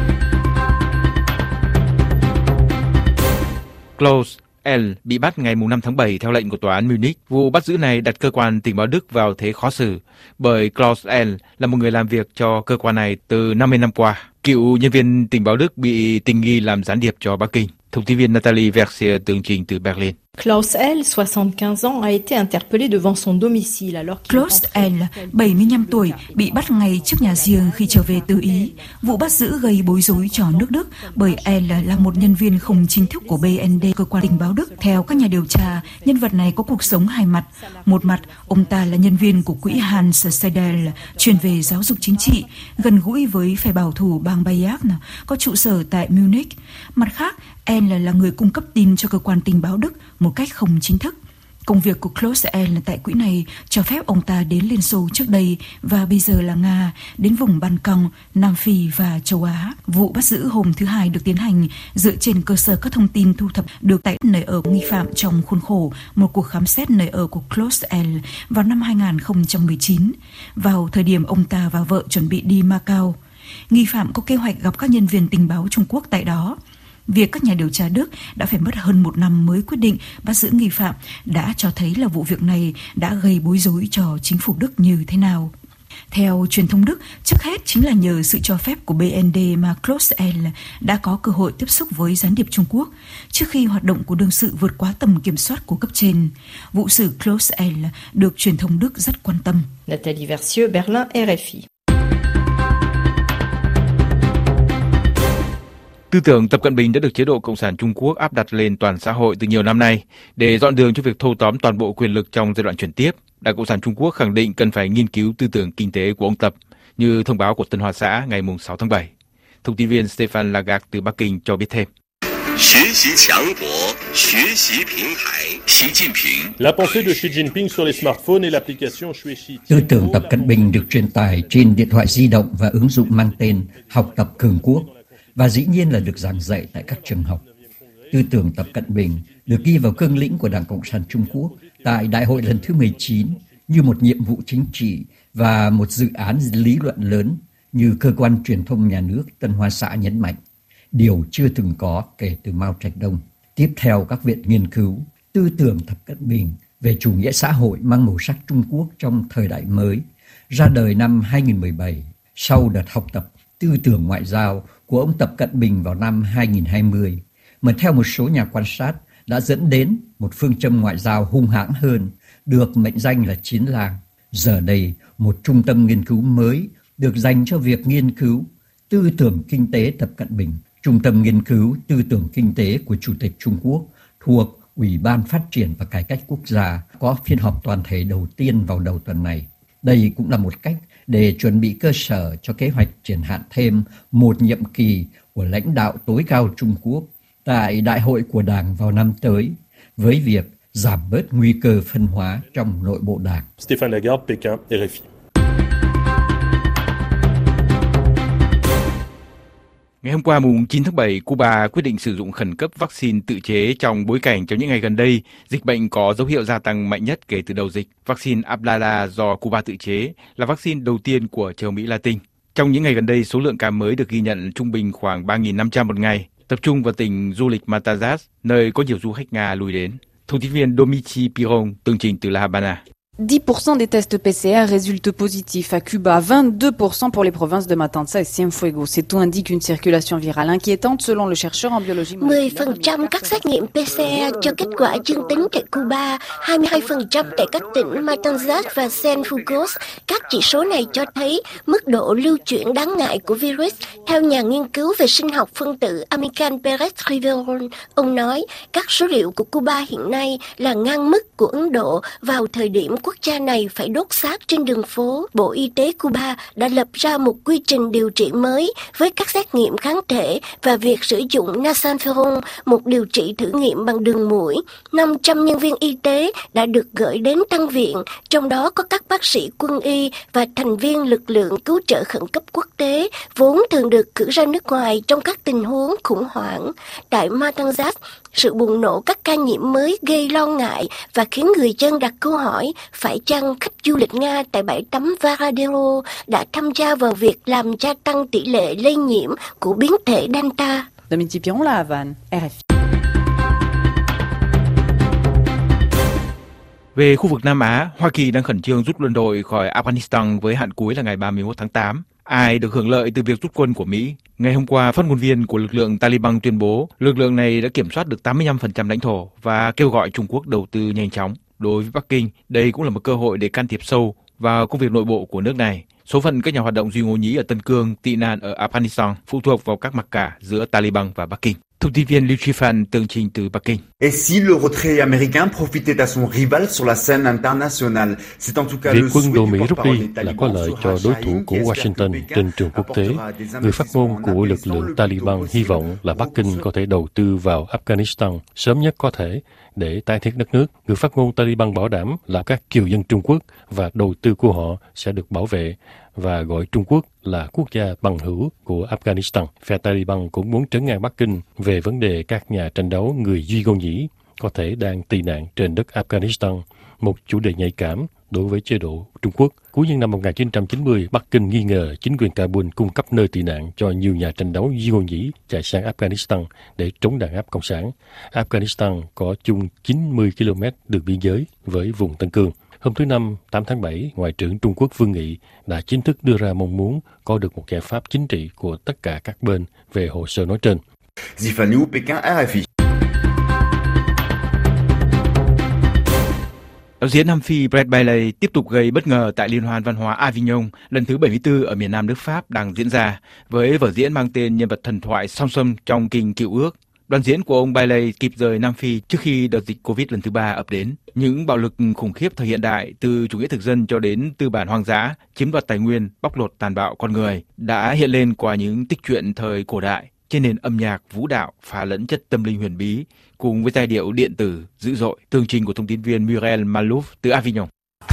Klaus L. bị bắt ngày năm tháng bảy theo lệnh của tòa án Munich. Vụ bắt giữ này đặt cơ quan tình báo Đức vào thế khó xử, bởi Klaus L. là một người làm việc cho cơ quan này từ năm mươi năm qua. Cựu nhân viên tình báo Đức bị tình nghi làm gián điệp cho Bắc Kinh. Thông tin viên Natalie Versier tường trình từ Berlin. Klaus L, soixante-quinze ans, a été interpellé devant son domicile alors qu'il Klaus L, bảy mươi lăm tuổi, bị bắt ngay trước nhà riêng khi trở về từ Ý. Vụ bắt giữ gây bối rối cho nước Đức bởi L là một nhân viên không chính thức của bê en đê, cơ quan tình báo Đức. Theo các nhà điều tra, nhân vật này có cuộc sống hai mặt. Một mặt, ông ta là nhân viên của quỹ Hans Seidel, chuyên về giáo dục chính trị, gần gũi với phe bảo thủ bang Bayern, có trụ sở tại Munich. Mặt khác, L là người cung cấp tin cho cơ quan tình báo Đức một cách không chính thức. Công việc của Klaus L tại quỹ này cho phép ông ta đến Liên Xô trước đây và bây giờ là Nga, đến vùng Ban Căng, Nam Phi và châu Á. Vụ bắt giữ hôm thứ Hai được tiến hành dựa trên cơ sở các thông tin thu thập được tại nơi ở của nghi phạm trong khuôn khổ một cuộc khám xét nơi ở của Klaus L vào năm hai không một chín, vào thời điểm ông ta và vợ chuẩn bị đi Macau. Nghi phạm có kế hoạch gặp các nhân viên tình báo Trung Quốc tại đó. Việc các nhà điều tra Đức đã phải mất hơn một năm mới quyết định bắt giữ nghi phạm đã cho thấy là vụ việc này đã gây bối rối cho chính phủ Đức như thế nào. Theo truyền thông Đức, trước hết chính là nhờ sự cho phép của bê en đê mà Klaus L đã có cơ hội tiếp xúc với gián điệp Trung Quốc trước khi hoạt động của đương sự vượt quá tầm kiểm soát của cấp trên. Vụ xử Klaus L được truyền thông Đức rất quan tâm. Natalie Versier, Berlin, R F I. Tư tưởng Tập Cận Bình đã được chế độ Cộng sản Trung Quốc áp đặt lên toàn xã hội từ nhiều năm nay để dọn đường cho việc thâu tóm toàn bộ quyền lực trong giai đoạn chuyển tiếp. Đảng Cộng sản Trung Quốc khẳng định cần phải nghiên cứu tư tưởng kinh tế của ông Tập, như thông báo của Tân Hoa Xã ngày sáu tháng bảy. Thông tin viên Stefan Lagarde từ Bắc Kinh cho biết thêm. Tư tưởng Tập Cận Bình được truyền tải trên điện thoại di động và ứng dụng mang tên Học tập Cường Quốc, và dĩ nhiên là được giảng dạy tại các trường học. Tư tưởng Tập Cận Bình được ghi vào cương lĩnh của Đảng Cộng sản Trung Quốc tại Đại hội lần thứ mười chín như một nhiệm vụ chính trị và một dự án lý luận lớn, như cơ quan truyền thông nhà nước Tân Hoa Xã nhấn mạnh, điều chưa từng có kể từ Mao Trạch Đông. Tiếp theo các viện nghiên cứu, tư tưởng Tập Cận Bình về chủ nghĩa xã hội mang màu sắc Trung Quốc trong thời đại mới ra đời năm hai không một bảy, sau đợt học tập tư tưởng ngoại giao của ông Tập Cận Bình vào năm hai không hai không, mà theo một số nhà quan sát đã dẫn đến một phương châm ngoại giao hung hãng hơn, được mệnh danh là Chiến Lang. Giờ đây, một trung tâm nghiên cứu mới được dành cho việc nghiên cứu tư tưởng kinh tế Tập Cận Bình. Trung tâm nghiên cứu tư tưởng kinh tế của Chủ tịch Trung Quốc thuộc Ủy ban Phát triển và Cải cách Quốc gia có phiên họp toàn thể đầu tiên vào đầu tuần này. Đây cũng là một cách để chuẩn bị cơ sở cho kế hoạch triển hạn thêm một nhiệm kỳ của lãnh đạo tối cao Trung Quốc tại Đại hội của Đảng vào năm tới, với việc giảm bớt nguy cơ phân hóa trong nội bộ Đảng. Stefan Lagarde, Pékin, R F I. Ngày hôm qua, mùng chín tháng bảy, Cuba quyết định sử dụng khẩn cấp vaccine tự chế trong bối cảnh trong những ngày gần đây, dịch bệnh có dấu hiệu gia tăng mạnh nhất kể từ đầu dịch. Vaccine Abdala do Cuba tự chế là vaccine đầu tiên của châu Mỹ Latin. Trong những ngày gần đây, số lượng ca mới được ghi nhận trung bình khoảng ba nghìn năm trăm một ngày, tập trung vào tỉnh du lịch Matanzas, nơi có nhiều du khách Nga lui đến. Thông tin viên Domichi Piron tường trình từ La Habana. dix pour cent des tests pê xê rờ résultent positifs à Cuba, vingt-deux pour cent pour les provinces de Matanzas et Cienfuegos. C'est tout indique une circulation virale inquiétante selon le chercheur en biologie. mười phần trăm các xét nghiệm pê xê rờ cho kết quả dương tính tại Cuba, hai mươi hai phần trăm tại các tỉnh Matanzas và Cienfuegos. Các chỉ số này cho thấy mức độ lưu chuyển đáng ngại của virus. Theo nhà nghiên cứu về sinh học phân tử Amican Perez Riveron, ông nói các số liệu của Cuba hiện nay là ngang mức của Ấn Độ vào thời điểm quốc gia này phải đốt xác trên đường phố. Bộ Y tế Cuba đã lập ra một quy trình điều trị mới với các xét nghiệm kháng thể và việc sử dụng nasanferon, một điều trị thử nghiệm bằng đường mũi. năm trăm nhân viên y tế đã được gửi đến tăng viện, trong đó có các bác sĩ quân y và thành viên lực lượng cứu trợ khẩn cấp quốc tế, vốn thường được cử ra nước ngoài trong các tình huống khủng hoảng. Tại Matanzas, sự bùng nổ các ca nhiễm mới gây lo ngại và khiến người dân đặt câu hỏi phải chăng khách du lịch Nga tại bãi tắm Varadero đã tham gia vào việc làm gia tăng tỷ lệ lây nhiễm của biến thể Delta. Dominique Piron, La Havane, R F I. Về khu vực Nam Á, Hoa Kỳ đang khẩn trương rút quân đội khỏi Afghanistan với hạn cuối là ngày ba mươi mốt tháng tám. Ai được hưởng lợi từ việc rút quân của Mỹ? Ngày hôm qua, phát ngôn viên của lực lượng Taliban tuyên bố lực lượng này đã kiểm soát được tám mươi lăm phần trăm lãnh thổ và kêu gọi Trung Quốc đầu tư nhanh chóng. Đối với Bắc Kinh, đây cũng là một cơ hội để can thiệp sâu vào công việc nội bộ của nước này. Số phận các nhà hoạt động duy ngô nhí ở Tân Cương tị nạn ở Afghanistan phụ thuộc vào các mặc cả giữa Taliban và Bắc Kinh. Thông tin viên Liu Chifan tường trình từ Bắc Kinh. Et si le retrait américain profitait à son rival sur la scène internationale, c'est en tout cas Việc le quân souhait đội du Mỹ rút porte-parole đi des là có lợi cho đối thủ của Washington trên trường quốc tế. Người phát ngôn của lực lượng Taliban hy vọng là Bắc Kinh có thể đầu tư vào Afghanistan sớm nhất có thể để tái thiết đất nước. Người phát ngôn Taliban bảo đảm là các kiều dân Trung Quốc và đầu tư của họ sẽ được bảo vệ và gọi Trung Quốc là quốc gia bằng hữu của Afghanistan. Phe Taliban cũng muốn trấn ngang Bắc Kinh về vấn đề các nhà tranh đấu người Duy Ngô Nhĩ có thể đang tị nạn trên đất Afghanistan, một chủ đề nhạy cảm đối với chế độ Trung Quốc. Cuối những năm một nghìn chín trăm chín mươi, Bắc Kinh nghi ngờ chính quyền Kabul cung cấp nơi tị nạn cho nhiều nhà tranh đấu Duy Ngô Nhĩ chạy sang Afghanistan để chống đàn áp Cộng sản. Afghanistan có chung chín mươi ki lô mét đường biên giới với vùng Tân Cương. Hôm thứ Năm, tám tháng bảy, Ngoại trưởng Trung Quốc Vương Nghị đã chính thức đưa ra mong muốn có được một giải pháp chính trị của tất cả các bên về hồ sơ nói trên. Zifaniu, Pékin, R F I. Đạo diễn Nam Phi Brett Bailey tiếp tục gây bất ngờ tại Liên hoan văn hóa Avignon lần thứ bảy mươi tư ở miền Nam nước Pháp đang diễn ra với vở diễn mang tên nhân vật thần thoại Samson trong Kinh Cựu Ước. Đoàn diễn của ông Bailey kịp rời Nam Phi trước khi đợt dịch Covid lần thứ ba ập đến. Những bạo lực khủng khiếp thời hiện đại, từ chủ nghĩa thực dân cho đến tư bản hoang dã, chiếm đoạt tài nguyên, bóc lột tàn bạo con người, đã hiện lên qua những tích truyện thời cổ đại trên nền âm nhạc vũ đạo pha lẫn chất tâm linh huyền bí cùng với giai điệu điện tử dữ dội. Tường trình của thông tin viên Muriel Malouf từ Avignon.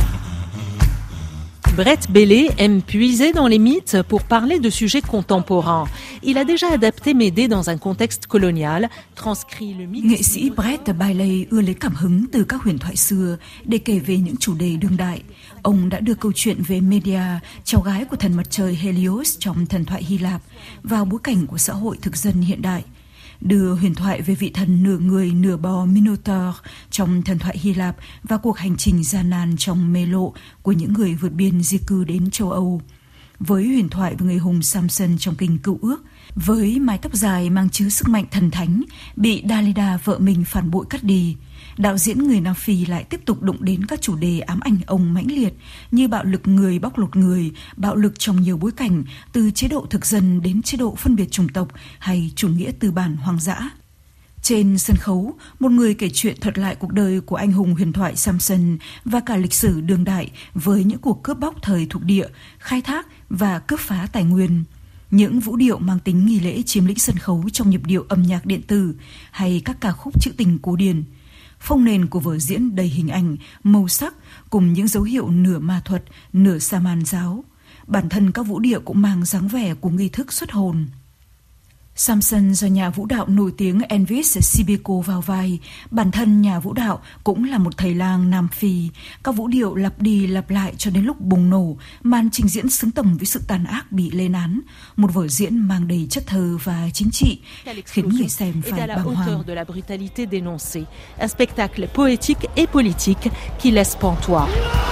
Brett Bailey aime puiser dans les mythes pour parler de sujets contemporains. Il a déjà adapté Médée dans un contexte colonial, transcrit le mythe. Nghệ sĩ Brett Bailey ưa lấy cảm hứng từ các huyền thoại xưa để kể về những chủ đề đương đại. Ông đã đưa câu chuyện về Medea, cháu gái của thần mặt trời Helios trong thần thoại Hy Lạp, vào bối cảnh của xã hội thực dân hiện đại. Đưa huyền thoại về vị thần nửa người nửa bò Minotaur trong thần thoại Hy Lạp và cuộc hành trình gian nan trong mê lộ của những người vượt biên di cư đến châu Âu. Với huyền thoại về người hùng Samson trong Kinh Cựu Ước, với mái tóc dài mang chứa sức mạnh thần thánh bị Dalida vợ mình phản bội cắt đi, đạo diễn người Nam Phi lại tiếp tục đụng đến các chủ đề ám ảnh ông mãnh liệt như bạo lực người bóc lột người, bạo lực trong nhiều bối cảnh, từ chế độ thực dân đến chế độ phân biệt chủng tộc hay chủ nghĩa tư bản hoang dã. Trên sân khấu, một người kể chuyện thuật lại cuộc đời của anh hùng huyền thoại Samson và cả lịch sử đương đại với những cuộc cướp bóc thời thuộc địa, khai thác và cướp phá tài nguyên. Những vũ điệu mang tính nghi lễ chiếm lĩnh sân khấu trong nhịp điệu âm nhạc điện tử hay các ca khúc trữ tình cổ điển. Phông nền của vở diễn đầy hình ảnh, màu sắc cùng những dấu hiệu nửa ma thuật, nửa sa man giáo. Bản thân các vũ điệu cũng mang dáng vẻ của nghi thức xuất hồn. Samson do nhà vũ đạo nổi tiếng Elvis Sibeko vào vai. Bản thân nhà vũ đạo cũng là một thầy lang Nam Phi. Các vũ điệu lặp đi lặp lại cho đến lúc bùng nổ, màn trình diễn xứng tầm với sự tàn ác bị lên án. Một vở diễn mang đầy chất thơ và chính trị, khiến người xem phải bàng hoàng. Un spectacle poétique et politique qui laisse pantois.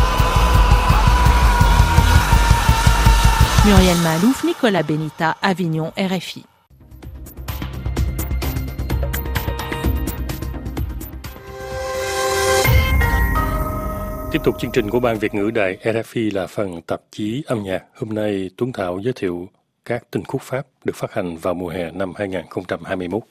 Muriel Malouf, Nicolas Benita, Avignon, R F I. Tiếp tục chương trình của Ban Việt ngữ Đài R F I là phần tạp chí âm nhạc. Hôm nay Tuấn Thảo giới thiệu các tình khúc Pháp được phát hành vào mùa hè năm hai không hai mốt.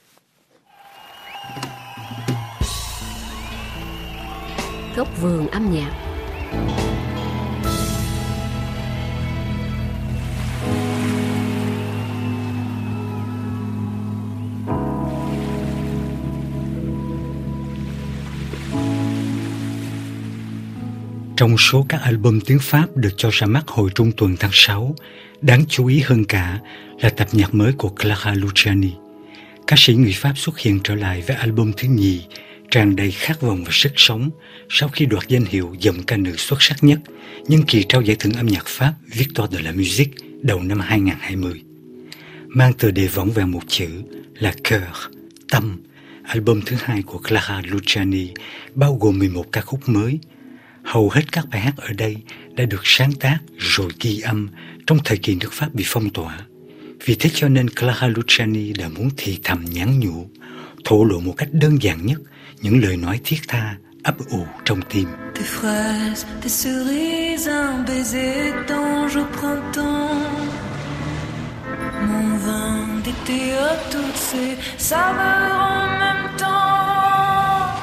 Góc vườn âm nhạc. Trong số các album tiếng Pháp được cho ra mắt hồi trung tuần tháng sáu, đáng chú ý hơn cả là tập nhạc mới của Clara Luciani. Ca sĩ người Pháp xuất hiện trở lại với album thứ nhì, tràn đầy khát vọng và sức sống sau khi đoạt danh hiệu giọng ca nữ xuất sắc nhất nhân kỳ trao giải thưởng âm nhạc Pháp Victoire de la Musique đầu năm hai không hai không. Mang tựa đề võng vẹn một chữ là Cœur, tâm, album thứ hai của Clara Luciani bao gồm mười một ca khúc mới. Hầu hết các bài hát ở đây đã được sáng tác rồi ghi âm trong thời kỳ nước Pháp bị phong tỏa. Vì thế cho nên Clara Luciani đã muốn thì thầm nhắn nhủ, thổ lộ một cách đơn giản nhất những lời nói thiết tha, ấp ủ trong tim. Des fraises, des cerises, un baiser d'ange au printemps. Mon vin d'été à toutes ces saveurs en même temps.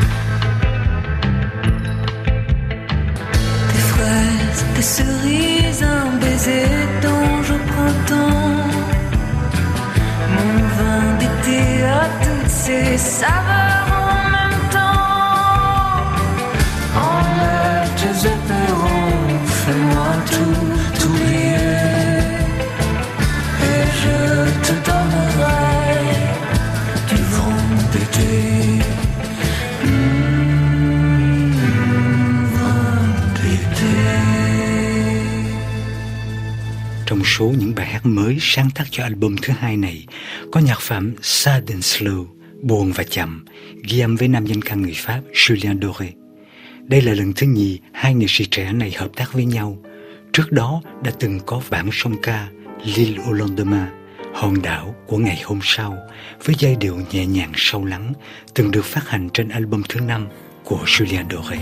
Des fraises, des cerises, un baiser d'ange au printemps. Mon vin d'été à toutes ces saveurs en même temps. Enlève tes éperons, fais-moi tout oublier. Et je te donnerai du vent d'été. Mmh, vent d'été. Trong số những bài hát mới sáng tác cho album thứ hai này có nhạc phẩm Sad and Slow, buồn và chậm, ghi âm với nam danh ca người Pháp Julien Doré. Đây là lần thứ nhì hai nghệ sĩ trẻ này hợp tác với nhau. Trước đó đã từng có bản song ca L'île au lendemain, hòn đảo của ngày hôm sau, với giai điệu nhẹ nhàng sâu lắng, từng được phát hành trên album thứ năm của Julien Doré.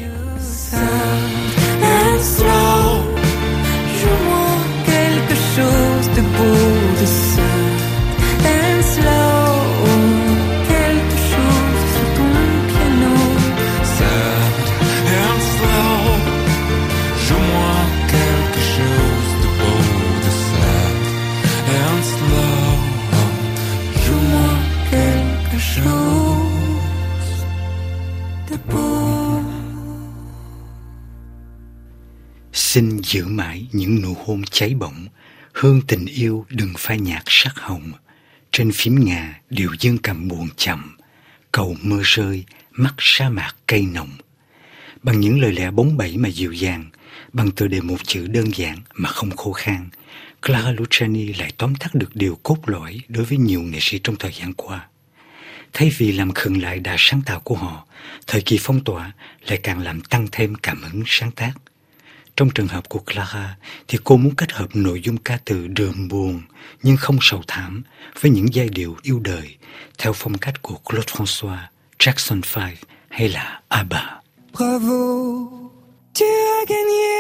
Chose de beau, de seul and slow, quelque chose sur ton piano. Sad and slow, joue-moi quelque chose de beau, de sad and slow, joue-moi quelque chose de beau. Xin giữ mãi những nụ hôn cháy bỏng, hương tình yêu đừng phai nhạt sắc hồng. Trên phím ngà điệu dương cầm buồn chậm, cầu mưa rơi mắt sa mạc cây nồng. Bằng những lời lẽ bóng bẩy mà dịu dàng, bằng tựa đề một chữ đơn giản mà không khô khan, Clara Luciani lại tóm tắt được điều cốt lõi đối với nhiều nghệ sĩ trong thời gian qua. Thay vì làm khựng lại đà sáng tạo của họ, thời kỳ phong tỏa lại càng làm tăng thêm cảm hứng sáng tác. Trong trường hợp của Clara thì cô muốn kết hợp nội dung ca từ đượm buồn nhưng không sầu thảm với những giai điệu yêu đời theo phong cách của Claude François, Jackson Five hay là ABBA. Bravo, tu as gagné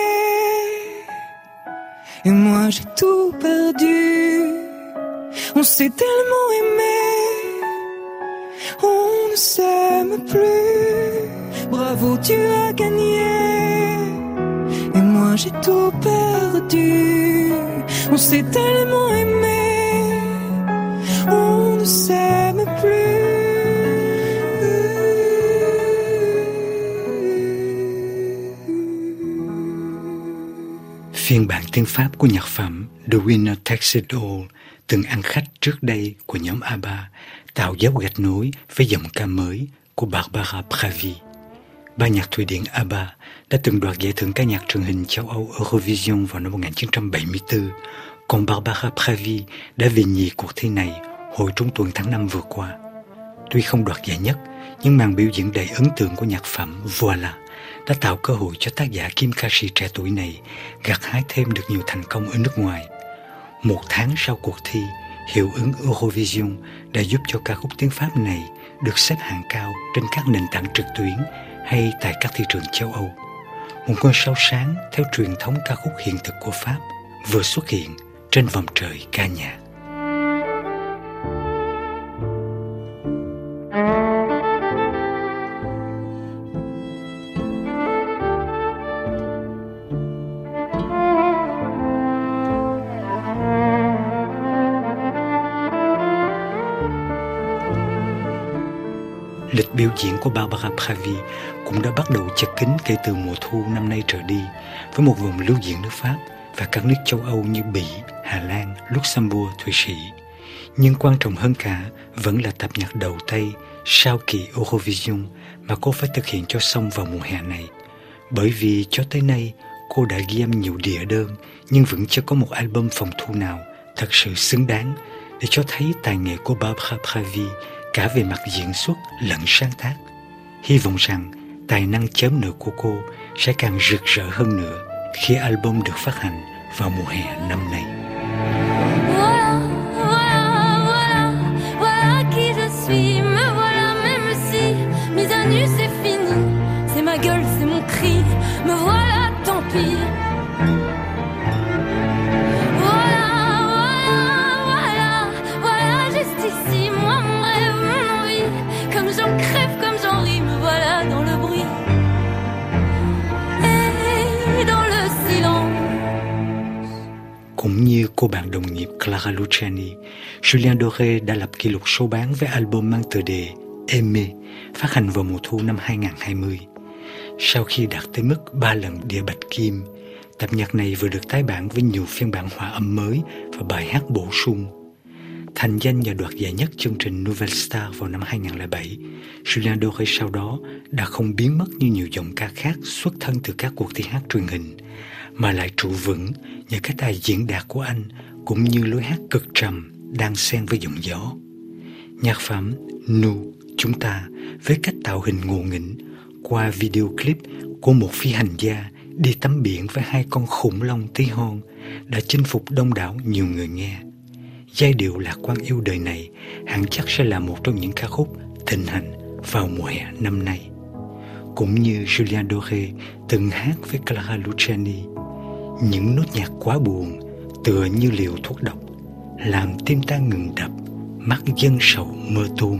et moi j'ai tout perdu. On s'est tellement aimé, on ne s'aime plus. Bravo, tu as gagné. Et moi j'ai tout perdu. On s'est tellement aimé, on ne s'aime plus. Phiên bản tiếng Pháp của nhạc phẩm The Winner Takes It All từng ăn khách trước đây của nhóm ABBA tạo dấu gạch nối với giọng ca mới của Barbara Pravi. Ban nhạc Thụy Điển ABBA đã từng đoạt giải thưởng ca nhạc truyền hình châu Âu Eurovision vào năm một nghìn chín trăm bảy mươi tư, còn Barbara Pravi đã về nhì cuộc thi này hồi trung tuần tháng năm vừa qua. Tuy không đoạt giải nhất, nhưng màn biểu diễn đầy ấn tượng của nhạc phẩm Voilà đã tạo cơ hội cho tác giả kim ca sĩ trẻ tuổi này gặt hái thêm được nhiều thành công ở nước ngoài. Một tháng sau cuộc thi, hiệu ứng Eurovision đã giúp cho ca khúc tiếng Pháp này được xếp hạng cao trên các nền tảng trực tuyến hay tại các thị trường châu Âu. Một ngôi sao sáng theo truyền thống ca khúc hiện thực của Pháp vừa xuất hiện trên vòng trời ca nhạc. lịch biểu diễn của Barbara Pravi cũng đã bắt đầu chật kín kể từ mùa thu năm nay trở đi, với một vòng lưu diễn nước Pháp và các nước châu Âu như Bỉ, Hà Lan, Luxembourg, Thụy Sĩ. Nhưng quan trọng hơn cả vẫn là tập nhạc đầu tay sau kỳ Eurovision mà cô phải thực hiện cho xong vào mùa hè này. Bởi vì cho tới nay cô đã ghi âm nhiều đĩa đơn nhưng vẫn chưa có một album phòng thu nào thật sự xứng đáng để cho thấy tài nghệ của Barbara Pravi cả về mặt diễn xuất lẫn sáng tác. Hy vọng rằng tài năng chớm nở của cô sẽ càng rực rỡ hơn nữa khi album được phát hành vào mùa hè năm nay. Voilà, voilà, voilà, voilà qui je suis, me voilà même si mise à nu c'est fini, c'est ma gueule, c'est mon cri, me voilà tant pis. Voilà, voilà, voilà, voilà juste ici, moi mon rêve, mon envie, comme j'en crève, comme j'en ris, me voilà dans le bruit et dans le silence. Cũng như cô bạn đồng nghiệp Clara Luciani, Julien Doré đã lập kỷ lục số bán với album mang tựa đề Aimé, phát hành vào mùa thu năm hai không hai không. Sau khi đạt tới mức ba lần đĩa bạch kim, tập nhạc này vừa được tái bản với nhiều phiên bản hòa âm mới và bài hát bổ sung. Thành danh và đoạt giải nhất chương trình Nouvelle Star vào năm hai không không bảy, Julien Doré sau đó đã không biến mất như nhiều giọng ca khác xuất thân từ các cuộc thi hát truyền hình, mà lại trụ vững nhờ cái tài diễn đạt của anh cũng như lối hát cực trầm đang xen với giọng gió. Nhạc phẩm Nous, chúng ta, với cách tạo hình ngộ nghĩnh qua video clip của một phi hành gia đi tắm biển với hai con khủng long tí hon đã chinh phục đông đảo nhiều người nghe. Giai điệu lạc quan yêu đời này hẳn chắc sẽ là một trong những ca khúc thịnh hành vào mùa hè năm nay. Cũng như Julien Doré từng hát với Clara Luciani, những nốt nhạc quá buồn tựa như liều thuốc độc, làm tim ta ngừng đập, mắt dân sầu mơ tuôn.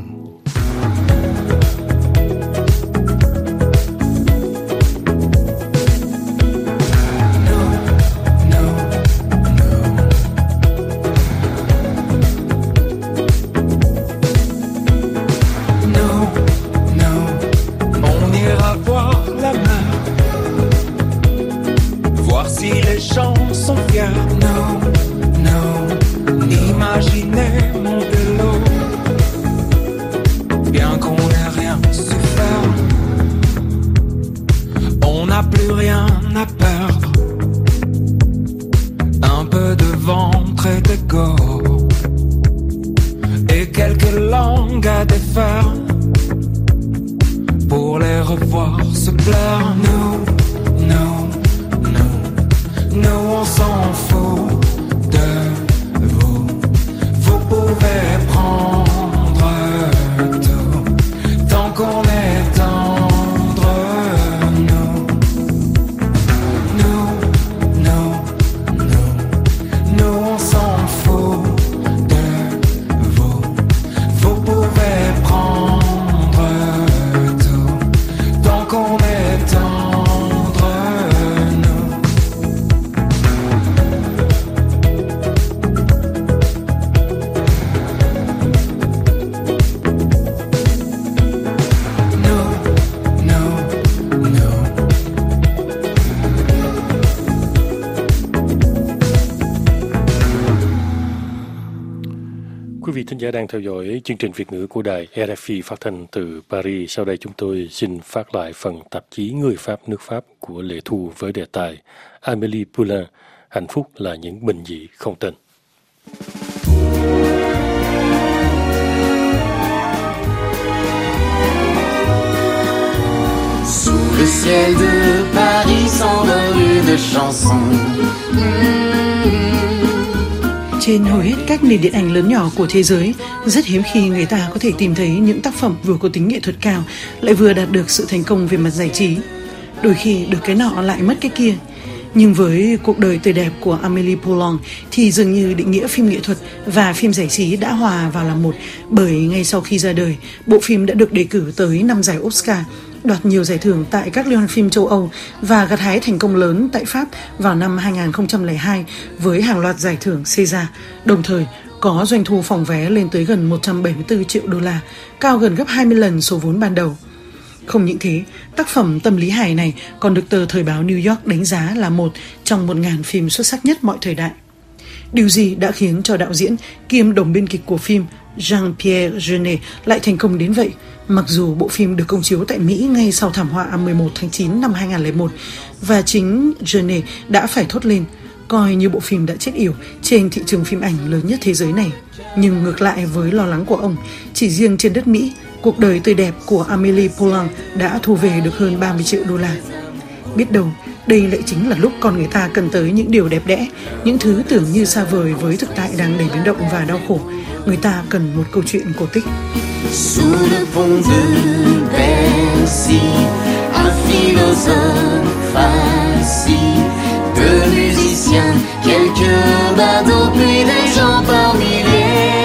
Quý vị thính giả đang theo dõi chương trình Việt ngữ của đài rờ ép i phát thanh từ Paris. Sau đây chúng tôi xin phát lại phần tạp chí Người Pháp nước Pháp của Lệ Thu với đề tài Amélie Poulain, hạnh phúc là những bình dị không tên. Sous le ciel de Paris s'envole une chanson. Trên hầu hết các nền điện ảnh lớn nhỏ của thế giới, rất hiếm khi người ta có thể tìm thấy những tác phẩm vừa có tính nghệ thuật cao, lại vừa đạt được sự thành công về mặt giải trí. Đôi khi được cái nọ lại mất cái kia. Nhưng với cuộc đời tươi đẹp của Amélie Poulain thì dường như định nghĩa phim nghệ thuật và phim giải trí đã hòa vào làm một, bởi ngay sau khi ra đời, bộ phim đã được đề cử tới năm giải Oscar, đoạt nhiều giải thưởng tại các liên hoan phim châu Âu và gặt hái thành công lớn tại Pháp vào năm hai không không hai với hàng loạt giải thưởng César, đồng thời có doanh thu phòng vé lên tới gần một trăm bảy mươi tư triệu đô la, cao gần gấp hai mươi lần số vốn ban đầu. Không những thế, tác phẩm tâm lý hài này còn được tờ Thời báo New York đánh giá là một trong một ngàn phim xuất sắc nhất mọi thời đại. Điều gì đã khiến cho đạo diễn kiêm đồng biên kịch của phim Jean-Pierre Jeunet lại thành công đến vậy, mặc dù bộ phim được công chiếu tại Mỹ ngay sau thảm họa mười một tháng chín năm hai nghìn không trăm lẻ một và chính Jeunet đã phải thốt lên, coi như bộ phim đã chết yểu trên thị trường phim ảnh lớn nhất thế giới này. Nhưng ngược lại với lo lắng của ông, chỉ riêng trên đất Mỹ, cuộc đời tươi đẹp của Amélie Poulain đã thu về được hơn ba mươi triệu đô la. Biết đâu, đây lại chính là lúc con người ta cần tới những điều đẹp đẽ, những thứ tưởng như xa vời với thực tại đang đầy biến động và đau khổ. Người ta cần một câu chuyện cổ tích. Sous le pont de Bercy, un philosophe assis, deux musiciens, quelques badauds, puis des gens par milliers.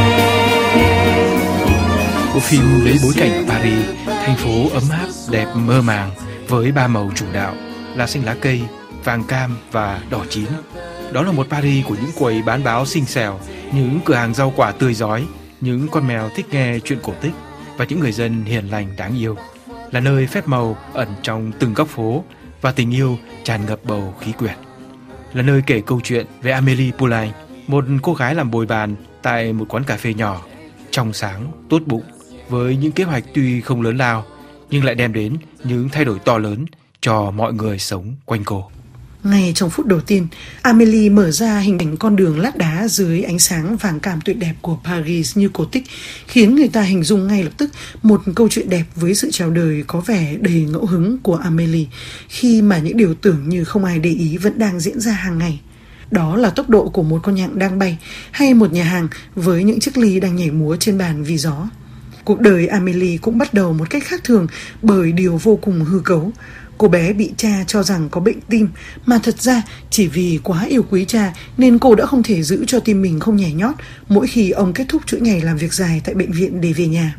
Bộ phim lấy bối cảnh ở Paris, thành phố ấm áp, đẹp mơ màng với ba màu chủ đạo là xanh lá cây, vàng cam và đỏ chín. Đó là một Paris của những quầy bán báo xinh xẻo, những cửa hàng rau quả tươi rói, những con mèo thích nghe chuyện cổ tích và những người dân hiền lành đáng yêu. Là nơi phép màu ẩn trong từng góc phố và tình yêu tràn ngập bầu khí quyển. Là nơi kể câu chuyện về Amélie Poulain, một cô gái làm bồi bàn tại một quán cà phê nhỏ, trong sáng, tốt bụng, với những kế hoạch tuy không lớn lao nhưng lại đem đến những thay đổi to lớn cho mọi người sống quanh cô. Ngay trong phút đầu tiên, Amélie mở ra hình ảnh con đường lát đá dưới ánh sáng vàng cam tuyệt đẹp của Paris như cổ tích, khiến người ta hình dung ngay lập tức một câu chuyện đẹp với sự chào đời có vẻ đầy ngẫu hứng của Amélie, khi mà những điều tưởng như không ai để ý vẫn đang diễn ra hàng ngày. Đó là tốc độ của một con nhạn đang bay, hay một nhà hàng với những chiếc ly đang nhảy múa trên bàn vì gió. Cuộc đời Amélie cũng bắt đầu một cách khác thường bởi điều vô cùng hư cấu. Cô bé bị cha cho rằng có bệnh tim, mà thật ra chỉ vì quá yêu quý cha nên cô đã không thể giữ cho tim mình không nhảy nhót mỗi khi ông kết thúc chuỗi ngày làm việc dài tại bệnh viện để về nhà.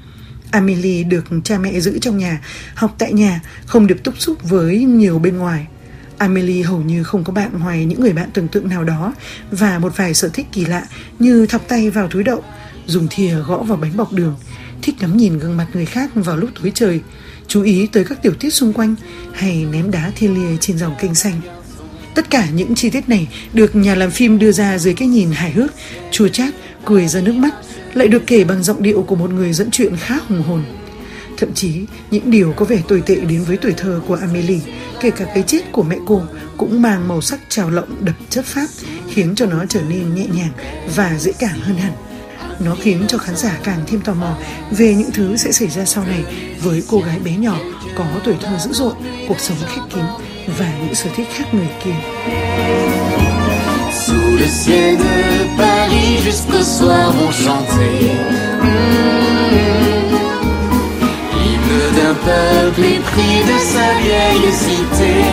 Amélie được cha mẹ giữ trong nhà, học tại nhà, không được tiếp xúc với nhiều bên ngoài. Amélie hầu như không có bạn ngoài những người bạn tưởng tượng nào đó và một vài sở thích kỳ lạ như thọc tay vào túi đậu, dùng thìa gõ vào bánh bọc đường, thích ngắm nhìn gương mặt người khác vào lúc tối trời, chú ý tới các tiểu tiết xung quanh hay ném đá thiên lia trên dòng kênh xanh. Tất cả những chi tiết này được nhà làm phim đưa ra dưới cái nhìn hài hước, chua chát, cười ra nước mắt, lại được kể bằng giọng điệu của một người dẫn chuyện khá hùng hồn. Thậm chí, những điều có vẻ tồi tệ đến với tuổi thơ của Amélie, kể cả cái chết của mẹ cô, cũng mang màu sắc trào lộng đậm chất Pháp, khiến cho nó trở nên nhẹ nhàng và dễ cảm hơn hẳn. Nó khiến cho khán giả càng thêm tò mò về những thứ sẽ xảy ra sau này với cô gái bé nhỏ có tuổi thơ dữ dội, cuộc sống khép kín và những sở thích khác người kia. Sous le ciel de Paris jusqu'au soir vont chanter l'hymne d'un peuple épris de sa vieille cité.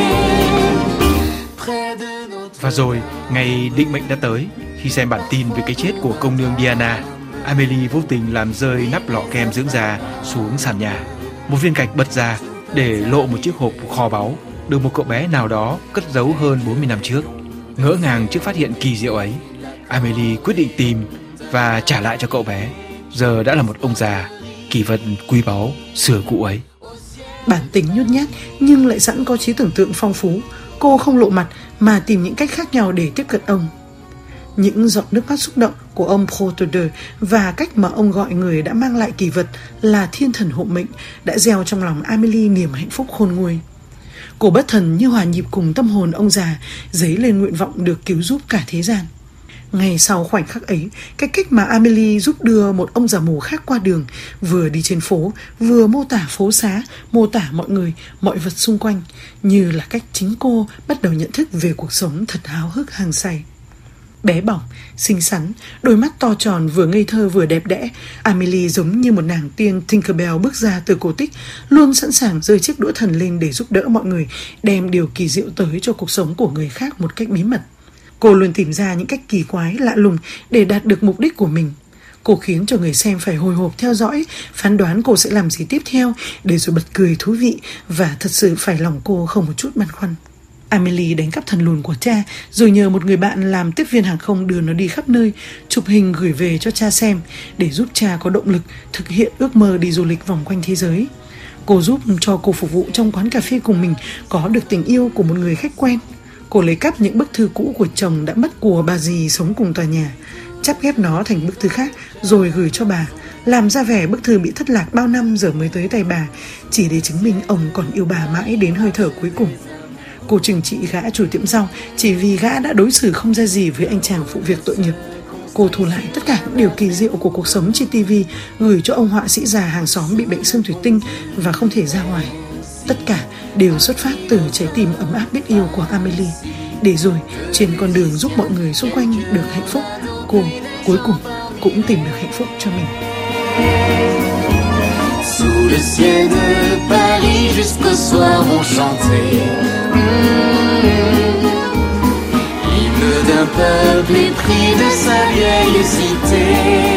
Và rồi, ngày định mệnh đã tới. Khi xem bản tin về cái chết của công nương Diana, Amélie vô tình làm rơi nắp lọ kem dưỡng da xuống sàn nhà. Một viên gạch bật ra để lộ một chiếc hộp kho báu được một cậu bé nào đó cất giấu hơn bốn mươi năm trước. Ngỡ ngàng trước phát hiện kỳ diệu ấy, Amélie quyết định tìm và trả lại cho cậu bé. Giờ đã là một ông già, kỳ vật quý báu xưa cũ ấy. Bản tính nhút nhát nhưng lại sẵn có trí tưởng tượng phong phú, cô không lộ mặt mà tìm những cách khác nhau để tiếp cận ông. Những giọt nước mắt xúc động của ông Protoder và cách mà ông gọi người đã mang lại kỳ vật là thiên thần hộ mệnh đã gieo trong lòng Amélie niềm hạnh phúc khôn nguôi. Cô bất thần như hòa nhịp cùng tâm hồn ông già, dấy lên nguyện vọng được cứu giúp cả thế gian. Ngay sau khoảnh khắc ấy, cái cách mà Amélie giúp đưa một ông già mù khác qua đường, vừa đi trên phố, vừa mô tả phố xá, mô tả mọi người, mọi vật xung quanh, như là cách chính cô bắt đầu nhận thức về cuộc sống thật háo hức hăng say. Bé bỏng, xinh xắn, đôi mắt to tròn vừa ngây thơ vừa đẹp đẽ, Amélie giống như một nàng tiên Tinkerbell bước ra từ cổ tích, luôn sẵn sàng giơ chiếc đũa thần lên để giúp đỡ mọi người, đem điều kỳ diệu tới cho cuộc sống của người khác một cách bí mật. Cô luôn tìm ra những cách kỳ quái, lạ lùng để đạt được mục đích của mình. Cô khiến cho người xem phải hồi hộp theo dõi, phán đoán cô sẽ làm gì tiếp theo, để rồi bật cười thú vị và thật sự phải lòng cô không một chút băn khoăn. Amélie đánh cắp thần lùn của cha, rồi nhờ một người bạn làm tiếp viên hàng không đưa nó đi khắp nơi, chụp hình gửi về cho cha xem, để giúp cha có động lực thực hiện ước mơ đi du lịch vòng quanh thế giới. Cô giúp cho cô phục vụ trong quán cà phê cùng mình có được tình yêu của một người khách quen. Cô lấy cắp những bức thư cũ của chồng đã mất của bà dì sống cùng tòa nhà, chắp ghép nó thành bức thư khác rồi gửi cho bà, làm ra vẻ bức thư bị thất lạc bao năm giờ mới tới tay bà, chỉ để chứng minh ông còn yêu bà mãi đến hơi thở cuối cùng. Cô trừng trị gã chủ tiệm rau chỉ vì gã đã đối xử không ra gì với anh chàng phụ việc tội nghiệp. Cô thu lại tất cả những điều kỳ diệu của cuộc sống trên ti vi, gửi cho ông họa sĩ già hàng xóm bị bệnh xương thủy tinh và không thể ra ngoài. Tất cả đều xuất phát từ trái tim ấm áp biết yêu của Amélie. Để rồi trên con đường giúp mọi người xung quanh được hạnh phúc, cô cuối cùng cũng tìm được hạnh phúc cho mình. Sous le ciel de Paris jusqu'au soir vont chanter l'hymne d'un peuple épris de sa vieille cité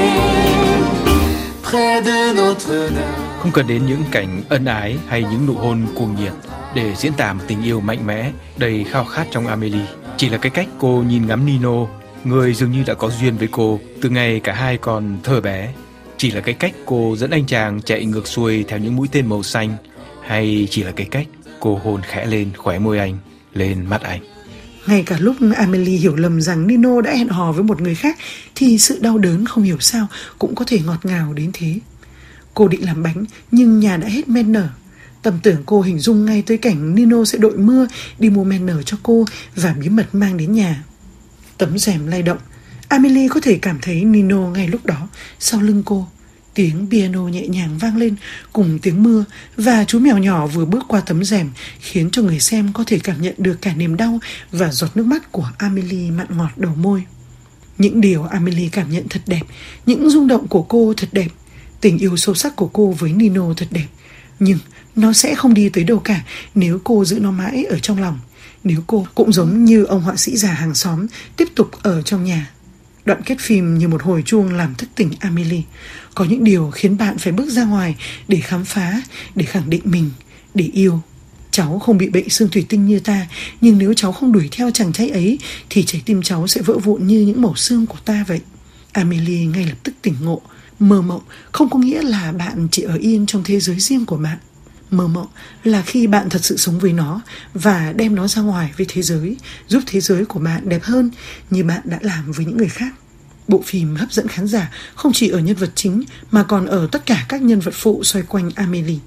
près de Notre-Dame. Không cần đến những cảnh ân ái hay những nụ hôn cuồng nhiệt để diễn tả một tình yêu mạnh mẽ, đầy khao khát trong Amélie. Chỉ là cái cách cô nhìn ngắm Nino, người dường như đã có duyên với cô từ ngày cả hai còn thơ bé. Chỉ là cái cách cô dẫn anh chàng chạy ngược xuôi theo những mũi tên màu xanh, hay chỉ là cái cách cô hôn khẽ lên khóe môi anh, lên mắt anh. Ngay cả lúc Amélie hiểu lầm rằng Nino đã hẹn hò với một người khác, thì sự đau đớn không hiểu sao cũng có thể ngọt ngào đến thế. Cô định làm bánh nhưng nhà đã hết men nở. Tâm tưởng cô hình dung ngay tới cảnh Nino sẽ đội mưa đi mua men nở cho cô và bí mật mang đến nhà. Tấm rèm lay động, Amélie có thể cảm thấy Nino ngay lúc đó sau lưng cô. Tiếng piano nhẹ nhàng vang lên cùng tiếng mưa, và chú mèo nhỏ vừa bước qua tấm rèm khiến cho người xem có thể cảm nhận được cả niềm đau và giọt nước mắt của Amélie mặn ngọt đầu môi. Những điều Amélie cảm nhận thật đẹp, những rung động của cô thật đẹp, tình yêu sâu sắc của cô với Nino thật đẹp. Nhưng nó sẽ không đi tới đâu cả nếu cô giữ nó mãi ở trong lòng, nếu cô cũng giống như ông họa sĩ già hàng xóm tiếp tục ở trong nhà. Đoạn kết phim như một hồi chuông làm thức tỉnh Amélie. Có những điều khiến bạn phải bước ra ngoài để khám phá, để khẳng định mình, để yêu. Cháu không bị bệnh xương thủy tinh như ta, nhưng nếu cháu không đuổi theo chàng trai ấy thì trái tim cháu sẽ vỡ vụn như những mẩu xương của ta vậy. Amélie ngay lập tức tỉnh ngộ. Mơ mộng không có nghĩa là bạn chỉ ở yên trong thế giới riêng của bạn. Mơ mộng là khi bạn thật sự sống với nó và đem nó ra ngoài với thế giới, giúp thế giới của bạn đẹp hơn như bạn đã làm với những người khác. Bộ phim hấp dẫn khán giả không chỉ ở nhân vật chính mà còn ở tất cả các nhân vật phụ xoay quanh Amélie.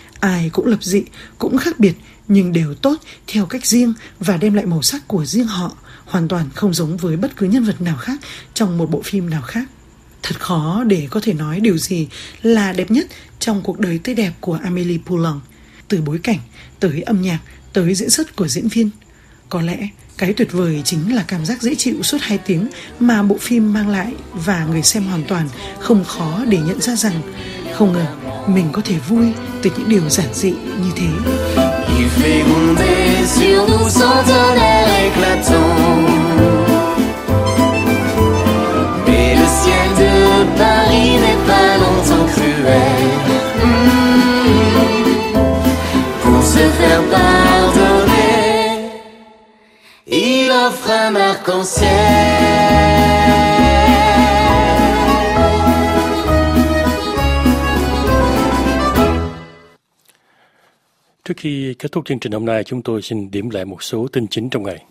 Ai cũng lập dị, cũng khác biệt, nhưng đều tốt theo cách riêng và đem lại màu sắc của riêng họ, hoàn toàn không giống với bất cứ nhân vật nào khác trong một bộ phim nào khác. Thật khó để có thể nói điều gì là đẹp nhất trong cuộc đời tươi đẹp của Amélie Poulain, từ bối cảnh tới âm nhạc tới diễn xuất của diễn viên. Có lẽ cái tuyệt vời chính là cảm giác dễ chịu suốt hai tiếng mà bộ phim mang lại, và người xem hoàn toàn không khó để nhận ra rằng không ngờ mình có thể vui từ những điều giản dị như thế. Il fait gronder sur nous centenaires éclatants. Mais le ciel de Paris n'est pas longtemps cruel. Pour se faire pardonner, il offre un arc-en-ciel. Trước khi kết thúc chương trình hôm nay, chúng tôi xin điểm lại một số tin chính trong ngày.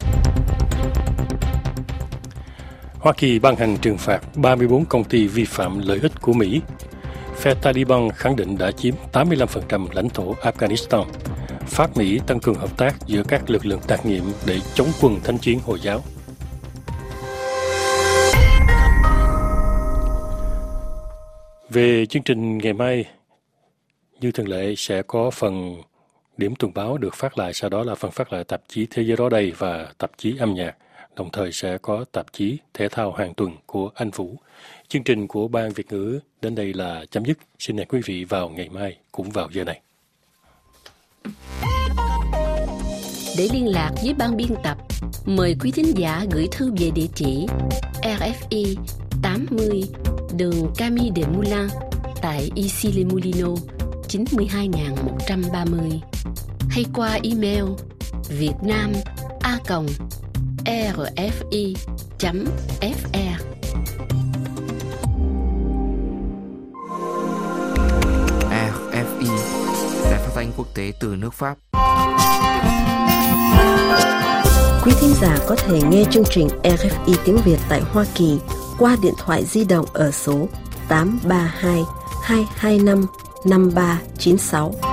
Hoa Kỳ ban hành trừng phạt ba mươi bốn công ty vi phạm lợi ích của Mỹ. Phe Taliban khẳng định đã chiếm tám mươi lăm phần trăm lãnh thổ Afghanistan. Pháp Mỹ tăng cường hợp tác giữa các lực lượng đặc nhiệm để chống quân thánh chiến Hồi giáo. Về chương trình ngày mai, như thường lệ sẽ có phần điểm tuần báo được phát lại, sau đó là phần phát lại tạp chí Thế giới đó đây và tạp chí âm nhạc. Đồng thời sẽ có tạp chí Thể thao hàng tuần của anh Vũ. Chương trình của Ban Việt ngữ đến đây là chấm dứt. Xin hẹn quý vị vào ngày mai cũng vào giờ này. Để liên lạc với ban biên tập, mời quý thính giả gửi thư về địa chỉ rờ ép i tám mươi đường Camille Desmoulins tại Issy-les-Moulineaux chín mươi hai nghìn một trăm ba mươi, hay qua email vietnam a còng rờ ép i chấm ép e. rờ ép i, Đài Phát thanh Quốc tế từ nước Pháp. Quý thính giả có thể nghe chương trình rờ ép i tiếng Việt tại Hoa Kỳ qua điện thoại di động ở số tám ba hai hai hai năm năm ba chín sáu.